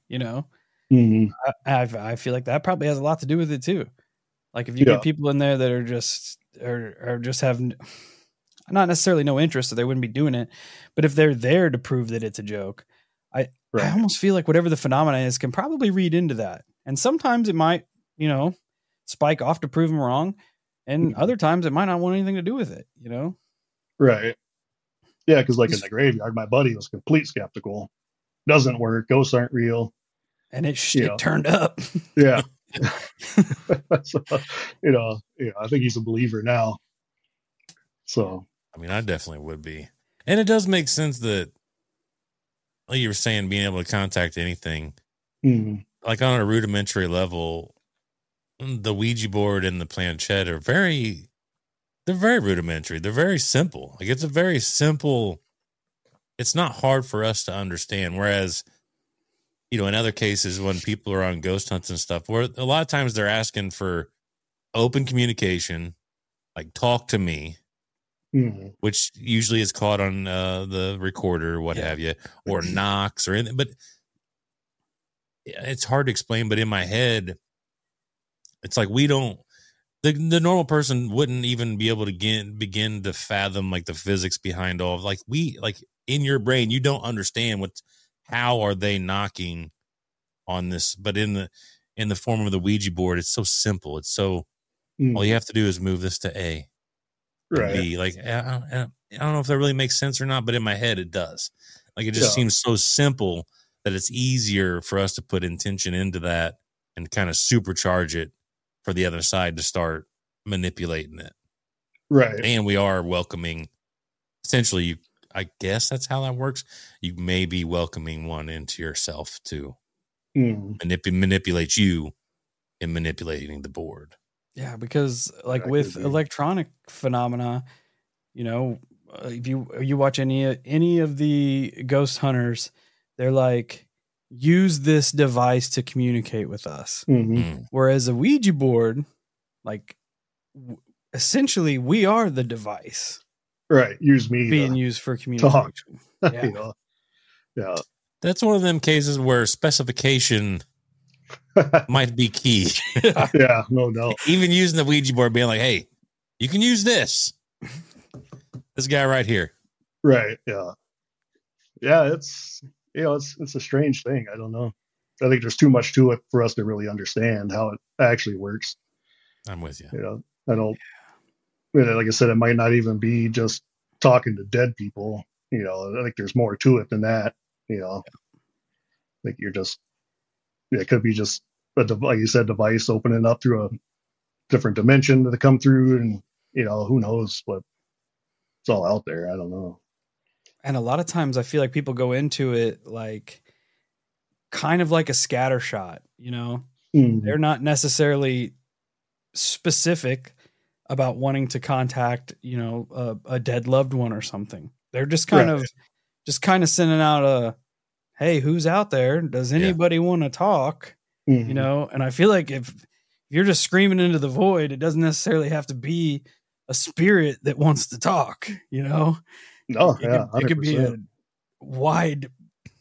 I feel like that probably has a lot to do with it too. Like if you get people in there that are just have not necessarily no interest, so they wouldn't be doing it. But if they're there to prove that it's a joke, I almost feel like whatever the phenomenon is can probably read into that. And sometimes it might, spike off to prove them wrong. And other times it might not want anything to do with it, Right. Yeah, because like in the graveyard, my buddy was complete skeptical. Doesn't work. Ghosts aren't real. And it turned up. Yeah. So, I think he's a believer now. So, I mean, I definitely would be. And it does make sense that, like you were saying, being able to contact anything, like on a rudimentary level, the Ouija board and the planchette are they're very rudimentary. They're very simple. Like it's a very simple, it's not hard for us to understand. Whereas, in other cases when people are on ghost hunts and stuff, where a lot of times they're asking for open communication, like talk to me, which usually is caught on the recorder or what have you, or knocks or anything. But it's hard to explain. But in my head, it's like the normal person wouldn't even be able to begin to fathom like the physics behind all of like in your brain, you don't understand how are they knocking on this, but in the form of the Ouija board, it's so simple. It's so all you have to do is move this to A, right? B. Like I don't know if that really makes sense or not, but in my head it does. Like it just seems so simple that it's easier for us to put intention into that and kind of supercharge it for the other side to start manipulating it, right? And we are welcoming. Essentially, I guess that's how that works. You may be welcoming one into yourself to manipulate you in manipulating the board. Yeah, because like with electronic phenomena, if you watch any of the ghost hunters, they're like, use this device to communicate with us. Whereas a Ouija board, like essentially we are the device. Right. Use me being used for communication. Yeah. Yeah. That's one of them cases where specification might be key. Yeah, no doubt. Even using the Ouija board, being like, hey, you can use this. This guy right here. Right. Yeah. Yeah. It's a strange thing. I don't know. I think there's too much to it for us to really understand how it actually works. I'm with you. I don't, like I said, it might not even be just talking to dead people. I think there's more to it than that. I think you're just, it could be just like you said, device opening up through a different dimension to come through, and who knows what it's all out there. I don't know. And a lot of times I feel like people go into it like kind of like a scatter shot, They're not necessarily specific about wanting to contact, a dead loved one or something. They're just kind of sending out a, hey, who's out there? Does anybody want to talk? And I feel like if you're just screaming into the void, it doesn't necessarily have to be a spirit that wants to talk, No, it could be a wide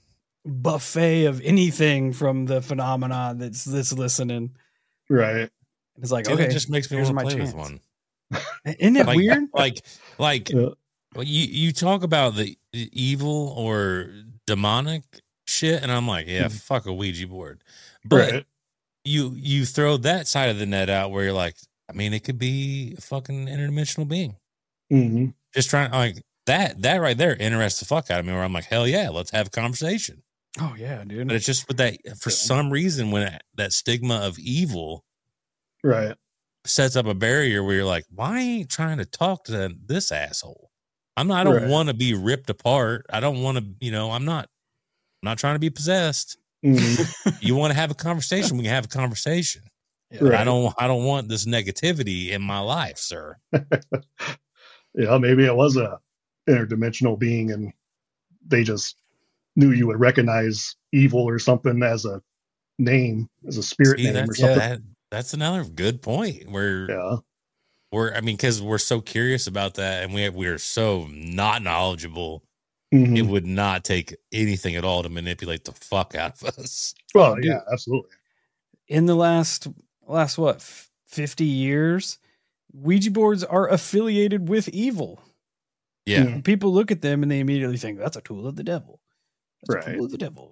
buffet of anything from the phenomena that's listening. Right. It's like, okay, it just makes me want to play with one. Isn't it weird? Like you talk about the evil or demonic shit, and I'm like, fuck a Ouija board. But you throw that side of the net out where you're like, I mean, it could be a fucking interdimensional being. Just trying like that right there interests the fuck out of me. Where I'm like, hell yeah, let's have a conversation. Oh yeah, dude. But it's just with that for some reason when that stigma of evil, sets up a barrier where you're like, why ain't you trying to talk to this asshole? I don't want to be ripped apart. I don't want to, I'm not trying to be possessed. You want to have a conversation? We can have a conversation. But I don't want this negativity in my life, sir. Maybe it was a interdimensional being and they just knew you would recognize evil or something as a name, as a spirit name or something. That's another good point where because we're so curious about that and we are so not knowledgeable. It would not take anything at all to manipulate the fuck out of us. Well, yeah, absolutely. In the last what, 50 years, Ouija boards are affiliated with evil. Yeah. People look at them and they immediately think that's a tool of the devil. That's a tool of the devil,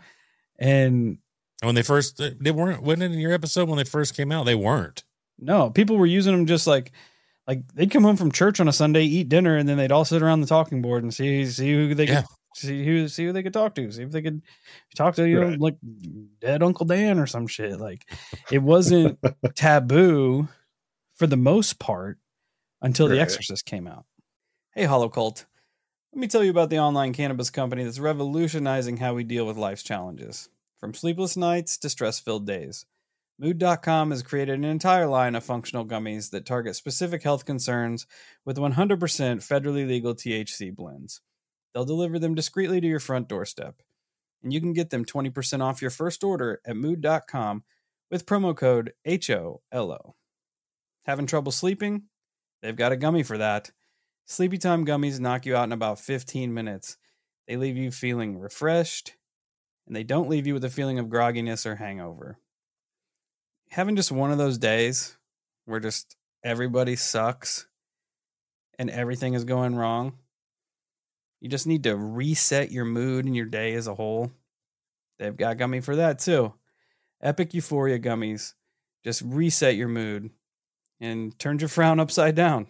And when they wasn't in your episode when they first came out, they weren't. No, people were using them just like they'd come home from church on a Sunday, eat dinner, and then they'd all sit around the talking board and see who they could see who they could talk to, see if they could talk to like dead Uncle Dan or some shit. Like it wasn't taboo for the most part until The Exorcist came out. Hey, Hollow Cult, let me tell you about the online cannabis company that's revolutionizing how we deal with life's challenges, from sleepless nights to stress-filled days. Mood.com has created an entire line of functional gummies that target specific health concerns with 100% federally legal THC blends. They'll deliver them discreetly to your front doorstep. And you can get them 20% off your first order at Mood.com with promo code HOLO. Having trouble sleeping? They've got a gummy for that. Sleepy Time gummies knock you out in about 15 minutes. They leave you feeling refreshed, and they don't leave you with a feeling of grogginess or hangover. Having just one of those days where just everybody sucks and everything is going wrong, you just need to reset your mood and your day as a whole. They've got gummy for that too. Epic Euphoria gummies just reset your mood and turns your frown upside down.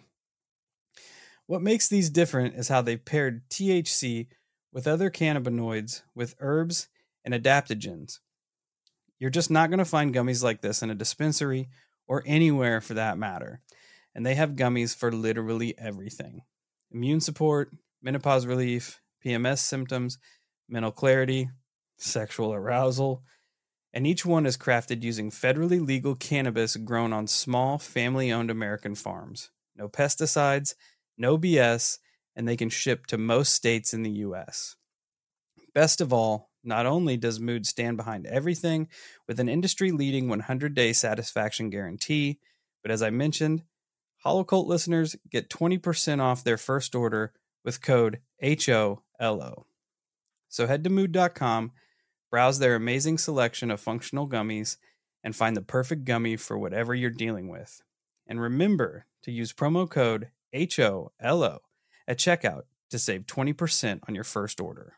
What makes these different is how they've paired THC with other cannabinoids, with herbs and adaptogens. You're just not going to find gummies like this in a dispensary or anywhere for that matter. And they have gummies for literally everything. Immune support, menopause relief, PMS symptoms, mental clarity, sexual arousal. And each one is crafted using federally legal cannabis grown on small, family-owned American farms. No pesticides, no BS, and they can ship to most states in the U.S. Best of all, not only does Mood stand behind everything with an industry-leading 100-day satisfaction guarantee, but as I mentioned, Hollow Cult listeners get 20% off their first order with code HOLO. So head to Mood.com, browse their amazing selection of functional gummies, and find the perfect gummy for whatever you're dealing with. And remember to use promo code HOLO at checkout to save 20% on your first order.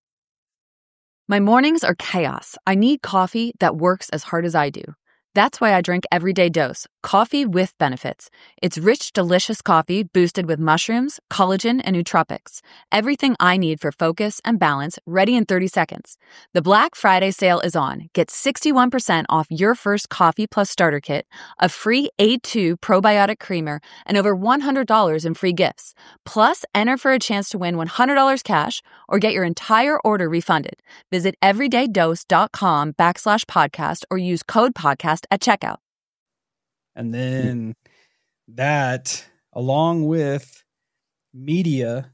My mornings are chaos. I need coffee that works as hard as I do. That's why I drink Everyday Dose, coffee with benefits. It's rich, delicious coffee boosted with mushrooms, collagen, and nootropics. Everything I need for focus and balance, ready in 30 seconds. The Black Friday sale is on. Get 61% off your first coffee plus starter kit, a free A2 probiotic creamer, and over $100 in free gifts. Plus, enter for a chance to win $100 cash or get your entire order refunded. Visit everydaydose.com/podcast or use code podcast at checkout. And then that, along with media,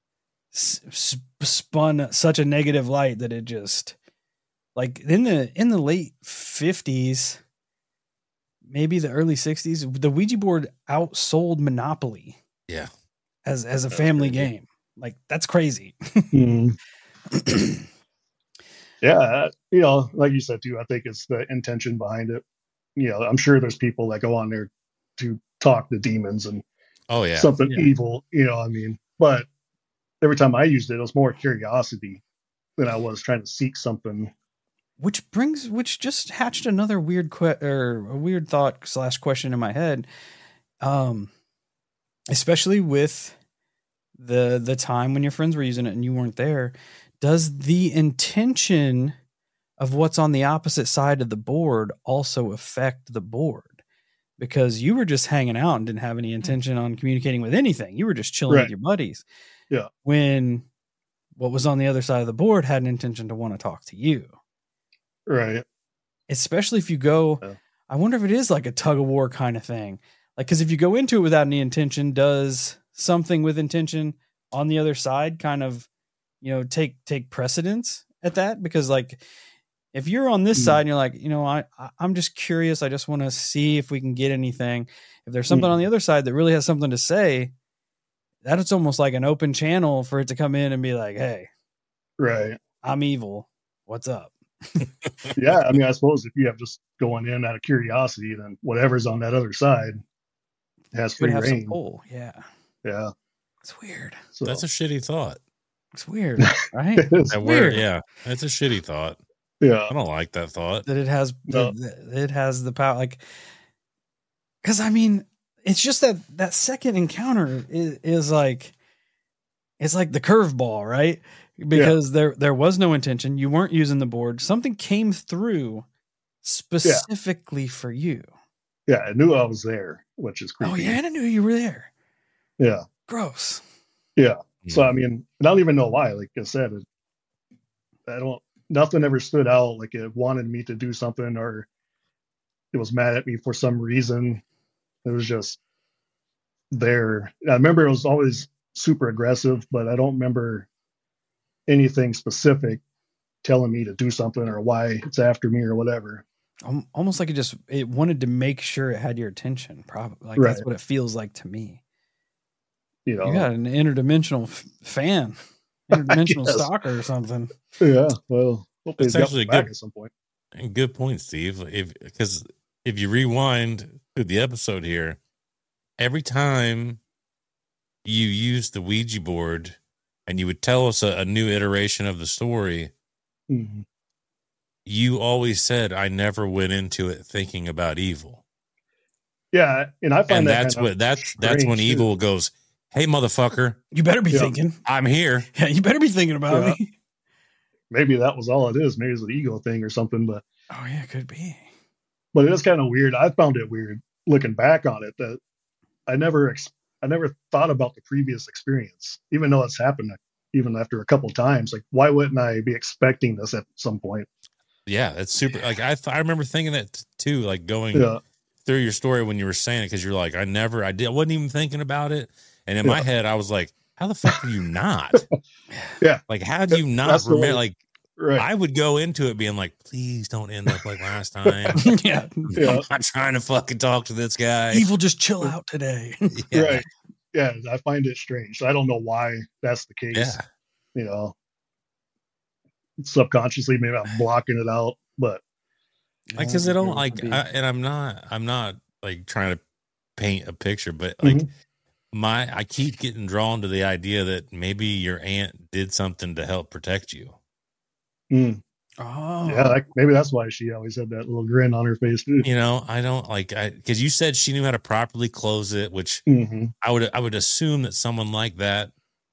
spun such a negative light that it just, like in the late 50s, maybe the early 60s, the Ouija board outsold Monopoly. Yeah. As a family game. Like, that's crazy. Yeah, like you said too, I think it's the intention behind it. I'm sure there's people that go on there to talk to demons and something evil, but every time I used it, it was more curiosity than I was trying to seek something. Which just hatched another weird thought / question in my head. Especially with the time when your friends were using it and you weren't there, does the intention of what's on the opposite side of the board also affect the board? Because you were just hanging out and didn't have any intention on communicating with anything. You were just chilling with your buddies. Yeah. When what was on the other side of the board had an intention to want to talk to you. Right. Especially if you go, I wonder if it is like a tug of war kind of thing. Like, because if you go into it without any intention, does something with intention on the other side kind of, take precedence at that? Because like, if you're on this side and you're like, I'm just curious, I just want to see if we can get anything. If there's something on the other side that really has something to say, that it's almost like an open channel for it to come in and be like, hey, right, I'm evil. What's up? Yeah. I suppose if you have just going in out of curiosity, then whatever's on that other side has free reign. Some pull. Yeah. Yeah. It's weird. So that's a shitty thought. It's weird, right? It's weird. Yeah. That's a shitty thought. Yeah. I don't like that thought. That it has the power. Like, because it's just that second encounter is like, it's like the curveball, right? Because there was no intention. You weren't using the board. Something came through specifically for you. Yeah, I knew I was there, which is creepy. Oh yeah, and I knew you were there. Yeah. Gross. Yeah. So I don't even know why. Like I said, nothing ever stood out like it wanted me to do something, or it was mad at me for some reason. It was just there. I remember it was always super aggressive, but I don't remember anything specific telling me to do something or why it's after me or whatever. Almost like it wanted to make sure it had your attention. Probably like Right. that's what it feels like to me. You know, You got an interdimensional fan, interdimensional guess. stalker or something. yeah. Well, hopefully It's it's actually back good. at some point. And good point, Steve. Because if you rewind through the episode here, every time you use the Ouija board and you would tell us a new iteration of the story, Mm-hmm. you always said, I never went into it thinking about evil. Yeah, and I find And that that's kind of what that's when strange, evil too. goes, hey, motherfucker, You better be Yeah. thinking. I'm here. Yeah, you better be thinking about Yeah. me. Maybe that was all it is. Maybe it's an ego thing or something. But Oh yeah, could be. it is kind of weird. I found it weird looking back on it that I never thought about the previous experience, even though it's happened even after a couple times. Like, why wouldn't I be expecting this at some point? Yeah, it's super. Like I remember thinking that too, like going Yeah, through your story when you were saying it, because you're like, I wasn't even thinking about it. And in my head, I was like, how the fuck do you not? Yeah. Like, how do you not That's the way- remember? Like, right. I would go into it being like, please don't end up like last time. Yeah. Yeah. I'm not trying to fucking talk to this guy. Evil, just chill out today. Yeah. Right. Yeah, I find it strange. I don't know why that's the case. Yeah. You know, subconsciously, maybe I'm blocking it out, but Like, because it don't like, and I'm not like trying to paint a picture, but like I keep getting drawn to the idea that maybe your aunt did something to help protect you. Oh yeah, maybe that's why she always had that little grin on her face too. You know, I don't like because you said she knew how to properly close it, which Mm-hmm. I would assume that someone like that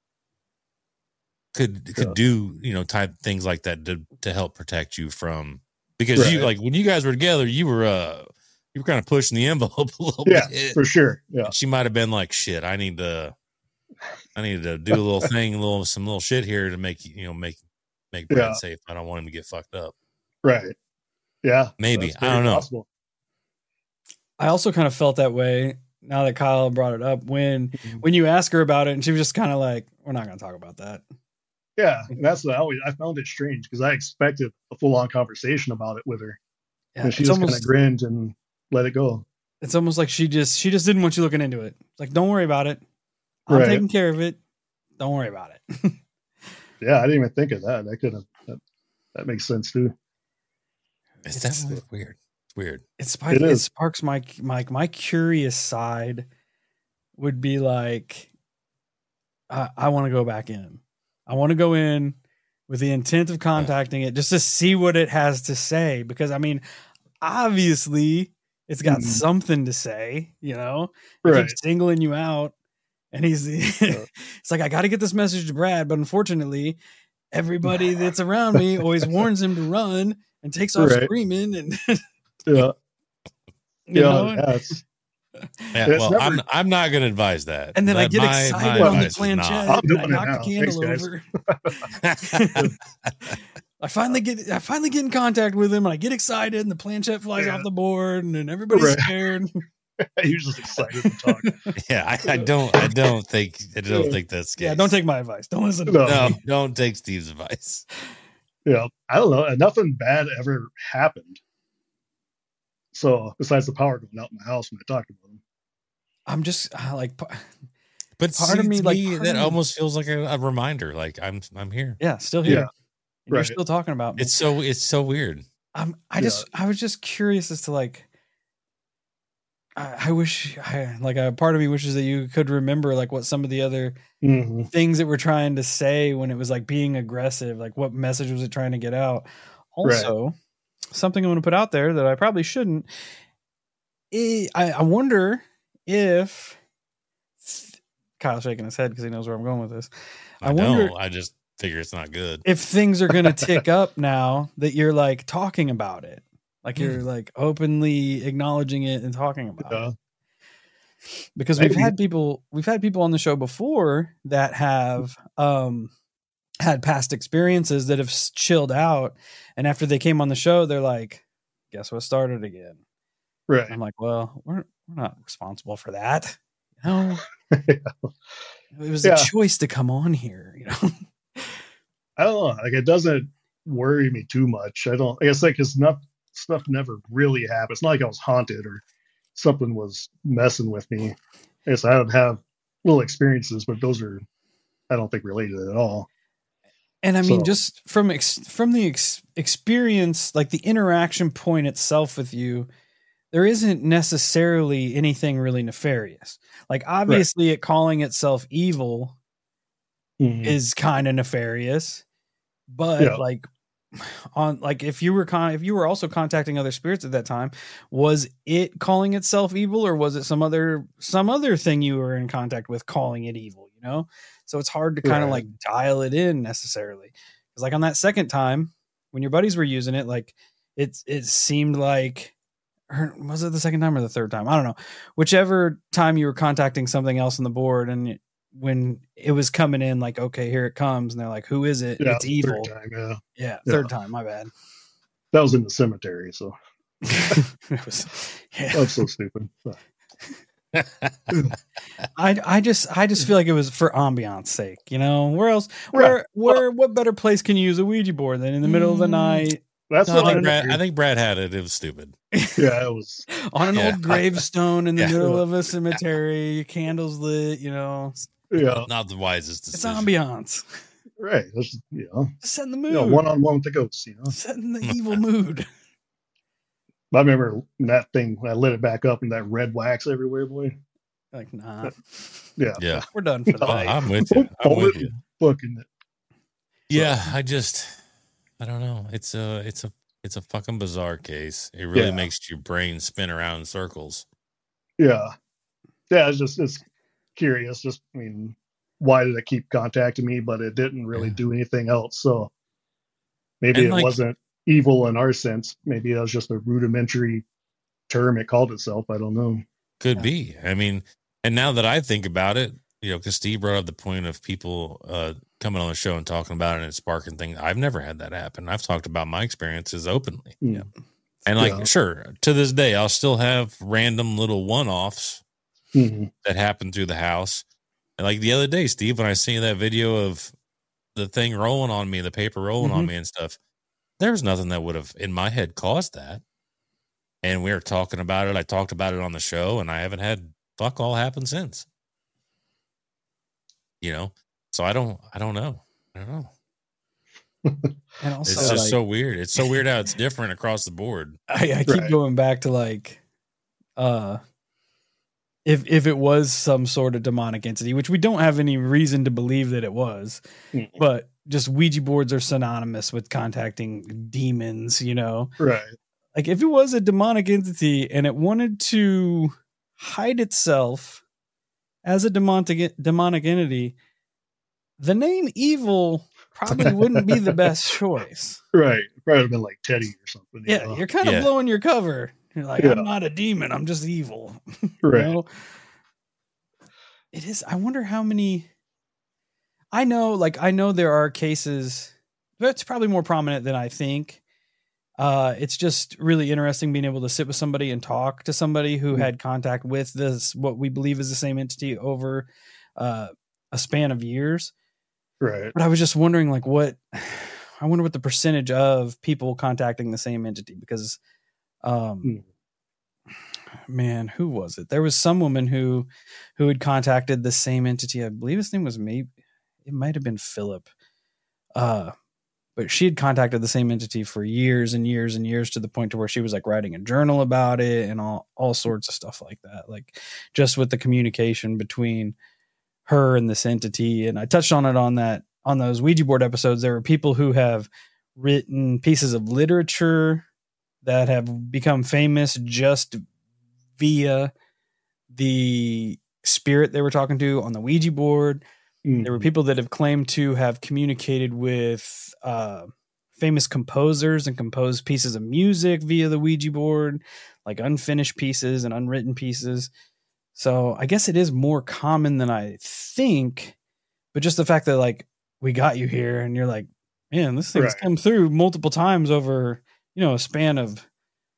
could do, you know, type things like that to help protect you from, because you, like, when you guys were together, you were kind of pushing the envelope a little bit. For sure. Yeah. And she might have been like, shit, I need to do a little thing, some little shit here to make Brad safe. I don't want him to get fucked up. Right. Yeah. Maybe. That's I don't very know. possible. I also kind of felt that way now that Kyle brought it up when you ask her about it, and she was just kind of like, we're not going to talk about that. Yeah. And that's what I found it strange because I expected a full on conversation about it with her. Yeah, And she just kind of grinned and let it go. It's almost like she just didn't want you looking into it. It's like, don't worry about it. I'm taking care of it. Don't worry about it. Yeah, I didn't even think of that. That makes sense too. It's definitely weird. It's weird. It sparks my curious side would be like, I want to go back in. I want to go in with the intent of contacting it just to see what it has to say. Because I mean, obviously it's got something to say, you know, it keeps singling you out. And it's like, I got to get this message to Brad, but unfortunately, everybody that's around me always warns him to run and takes off screaming. And yeah, well, I'm not going to advise that. And then I get excited on the planchette. And I knock the candle over. I finally get in contact with him, and I get excited, and the planchette flies off the board, and then everybody's scared. You're just excited to talk. Yeah, I don't think that's the case. Yeah, don't take my advice. Don't listen to me. Don't take Steve's advice. Yeah, I don't know. Nothing bad ever happened. So besides the power going out in my house when I talked about him, I'm just like, but part of me, that almost feels like a reminder. Like I'm here. Yeah, still here. Yeah, you're still talking about me. It's so weird. I was just curious as to like. I wish, a part of me wishes that you could remember like what some of the other things that we're trying to say when it was like being aggressive, like what message was it trying to get out? Also, something I'm going to put out there that I probably shouldn't. I wonder if Kyle's shaking his head because he knows where I'm going with this. I wonder. I just figure it's not good. If things are going to tick up now that you're like talking about it. Like you're like openly acknowledging it and talking about it. Because we've had people on the show before that have had past experiences that have chilled out, and after they came on the show, they're like, "Guess what started again?" Right. I'm like, well, we're not responsible for that. No, it was a choice to come on here. I don't know. Like, it doesn't worry me too much. I guess like because stuff never really happened. It's not like I was haunted or something was messing with me. I guess I would have little experiences, but those are, I don't think, related at all. And I mean, just from the experience, like the interaction point itself with you, there isn't necessarily anything really nefarious. Like, obviously, it calling itself evil is kind of nefarious, but like if you were also contacting other spirits at that time, was it calling itself evil, or was it some other thing you were in contact with calling it evil? So it's hard to kind of like dial it in necessarily, because like on that second time when your buddies were using it, like it seemed like, was it the second time or the third time? I don't know. Whichever time you were contacting something else on the board, and when it was coming in, like, okay, here it comes, and they're like, who is it? Yeah, it's evil. Third time, third time. My bad. That was in the cemetery, so it was. Yeah. That's so stupid. I just feel like it was for ambiance sake, where else, what better place can you use a Ouija board than in the middle of the night? That's I think Brad had it. It was stupid. Yeah, it was on an old gravestone in the middle of a cemetery, candles lit, Yeah, not the wisest decision. It's ambiance. Right. That's, setting the mood. One-on-one with the ghosts, Setting the evil mood. I remember that thing when I lit it back up and that red wax everywhere, boy. Like, nah. Yeah. We're done for the night. I'm with you. I'm with you. Booking it. Yeah, I don't know. It's a fucking bizarre case. It really makes your brain spin around in circles. Yeah. Yeah, it's curious. Just, I mean, why did it keep contacting me? But it didn't really do anything else. So maybe it wasn't evil in our sense. Maybe that was just a rudimentary term it called itself. I don't know. Could be. I mean, and now that I think about it, because Steve brought up the point of people coming on the show and talking about it and sparking things. I've never had that happen. I've talked about my experiences openly. Yeah. And sure, to this day, I'll still have random little one-offs that happen through the house. And like the other day, Steve, when I seen that video of the thing rolling on me, the paper rolling on me and stuff, there was nothing that would have in my head caused that. And we were talking about it. I talked about it on the show, and I haven't had fuck all happen since. So I don't know. And also, it's just so weird. It's so weird how it's different across the board. I keep going back to like, if it was some sort of demonic entity, which we don't have any reason to believe that it was, but just Ouija boards are synonymous with contacting demons, Right. Like if it was a demonic entity and it wanted to hide itself as a demonic entity, the name evil probably wouldn't be the best choice. Right. Probably would have been like Teddy or something. Yeah, you're kind of blowing your cover. You're like, I'm not a demon. I'm just evil. Right. It is. I wonder how many. I know there are cases. That's probably more prominent than I think. It's just really interesting being able to sit with somebody and talk to somebody who had contact with this, what we believe is the same entity over a span of years. Right. But I was just wondering, like, I wonder what the percentage of people contacting the same entity, because, man, who was it? There was some woman who had contacted the same entity. I believe his name was it might have been Philip. But she had contacted the same entity for years and years and years, to the point to where she was like writing a journal about it and all sorts of stuff like that. Like just with the communication between her and this entity. And I touched on it on those Ouija board episodes. There were people who have written pieces of literature that have become famous just via the spirit they were talking to on the Ouija board. There were people that have claimed to have communicated with famous composers and composed pieces of music via the Ouija board, like unfinished pieces and unwritten pieces. So I guess it is more common than I think, but just the fact that like we got you here and you're like, man, this thing's come through multiple times over, a span of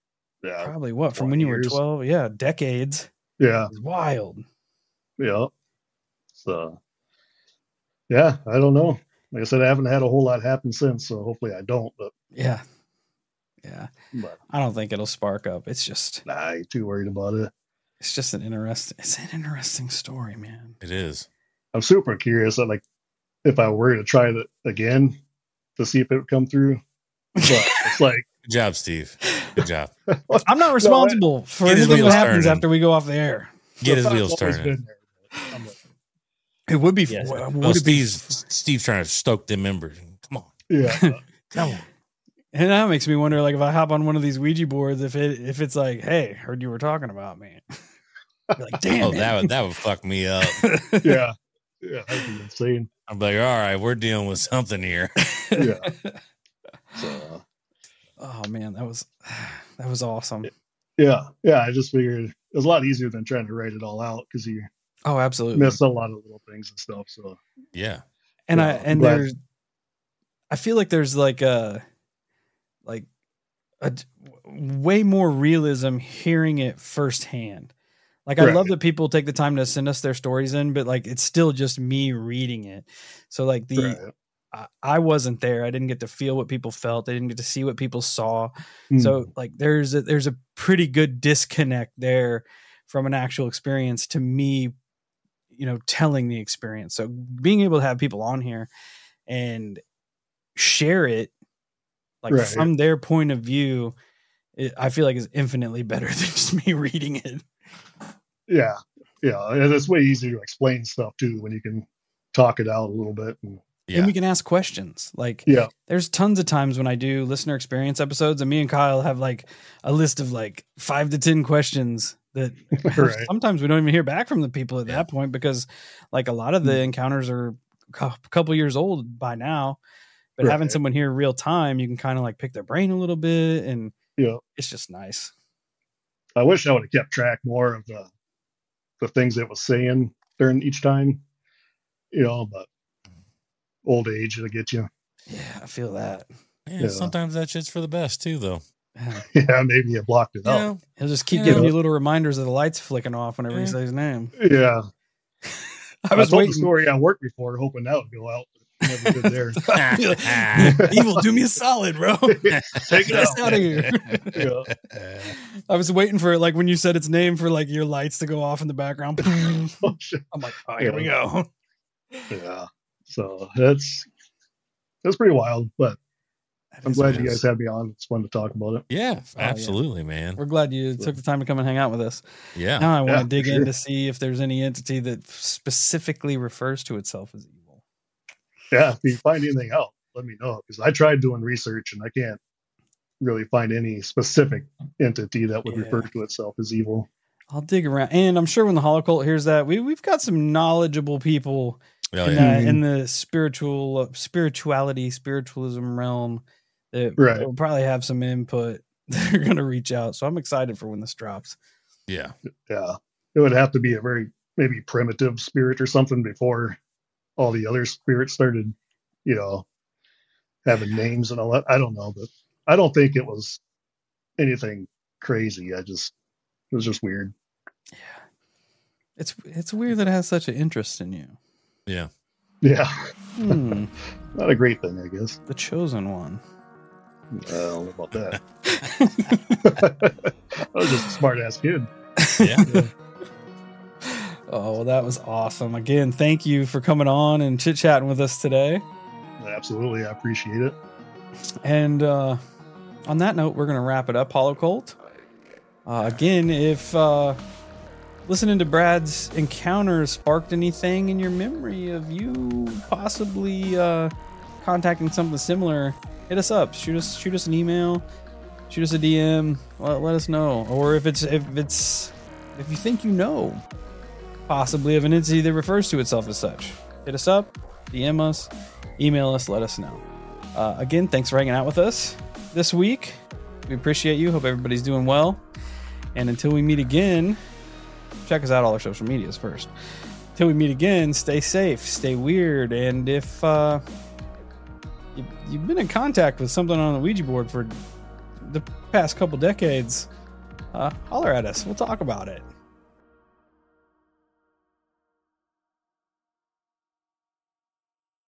Yeah. Probably what, from 20 when you were years. 12? Yeah, decades. Yeah. It's wild. Yeah. So, yeah, I don't know. Like I said, I haven't had a whole lot happen since, so hopefully I don't. But Yeah. but I don't think it'll spark up. It's just nah, I ain't too worried about it. it's an interesting story, man. It is. I'm super curious that, like, if I were to try it again to see if it would come through. But it's like, Good job, Steve. Good job. I'm not responsible for Get his anything that wheels happens turning. after we go off the air. Get his the wheels thought's always turning. been there, but I'm like, It would be Yes. Well, Steve's trying to stoke them members. Come on. yeah. Come on. and that makes me wonder, like, if I hop on one of these Ouija boards, if it's like, hey, heard you were talking about me. Be like, damn. Oh, man. that would fuck me up. Yeah. Yeah. That'd be insane. I'm like, all right, we're dealing with something here. Yeah. So, Oh man, that was awesome. yeah. Yeah. I just figured it was a lot easier than trying to write it all out because you Oh, absolutely. miss a lot of little things and stuff. So, Yeah. And Yeah, I'm glad. I feel like there's like a way more realism hearing it firsthand. Like, I Right. love that people take the time to send us their stories in, but like, it's still just me reading it. So like right. I wasn't there. I didn't get to feel what people felt. I didn't get to see what people saw. Mm. So like, there's a pretty good disconnect there from an actual experience to me, telling the experience. So being able to have people on here and share it, like, Right. from their point of view, I feel like is infinitely better than just me reading it. Yeah. Yeah. And it's way easier to explain stuff too when you can talk it out a little bit. And, Yeah. And we can ask questions. Like, yeah. there's tons of times when I do listener experience episodes, and me and Kyle have like a list of like 5 to 10 questions that Right. sometimes we don't even hear back from the people at that point, because like a lot of the encounters are a couple years old by now. But having Right. someone here real time, you can kind of like pick their brain a little bit, and Yeah. it's just nice. I wish I would have kept track more of the things it was saying during each time, but old age will get you. Yeah, I feel that. Yeah, sometimes that shit's for the best too, though. Yeah, maybe you blocked it You out. know? He'll just keep Yeah. giving you little reminders of the lights flicking off whenever he Yeah. says his name. Yeah. I was told waiting. the story on work before, hoping that would go out. But never did there. Evil, do me a solid, bro. Take it Get us out. out of here. Yeah. I was waiting for, like, when you said its name, for like your lights to go off in the background. I'm Oh, shit. like, oh, here we go. Yeah. So that's pretty wild, but I'm glad you guys had me on. It's fun to talk about it. Yeah, absolutely, man. We're glad you took the time to come and hang out with us. Yeah. Now I want Yeah, to dig for in sure. to see if there's any entity that specifically refers to itself as evil. Yeah. If you find anything out, let me know, because I tried doing research and I can't really find any specific entity that would Yeah. refer to itself as evil. I'll dig around, and I'm sure when the Holocult hears that, we've got some knowledgeable people Oh, in, yeah. in the spiritualism realm that Right. will probably have some input. They're going to reach out. So I'm excited for when this drops. Yeah. Yeah. It would have to be a very maybe primitive spirit or something before all the other spirits started, having names and all that. I don't know, but I don't think it was anything crazy. It was just weird. It's weird that it has such an interest in you. Yeah. Yeah. Hmm, Not a great thing, I guess. the chosen one. I don't know about that. I was just a smart ass kid. Yeah. Oh, well, that was awesome. Again, thank you for coming on and chit chatting with us today. Absolutely. I appreciate it. And on that note, we're going to wrap it up, Holocult. Again, if listening to Brad's encounter sparked anything in your memory of you possibly contacting something similar, hit us up. Shoot us an email. Shoot us a DM. Let us know. Or if you think possibly of an entity that refers to itself as such, hit us up, DM us, email us, let us know. Again, thanks for hanging out with us this week. We appreciate you. Hope everybody's doing well. And until we meet again, check us out all our social medias first. Until we meet again, stay safe, stay weird, and if you've been in contact with something on the Ouija board for the past couple decades, holler at us. We'll talk about it.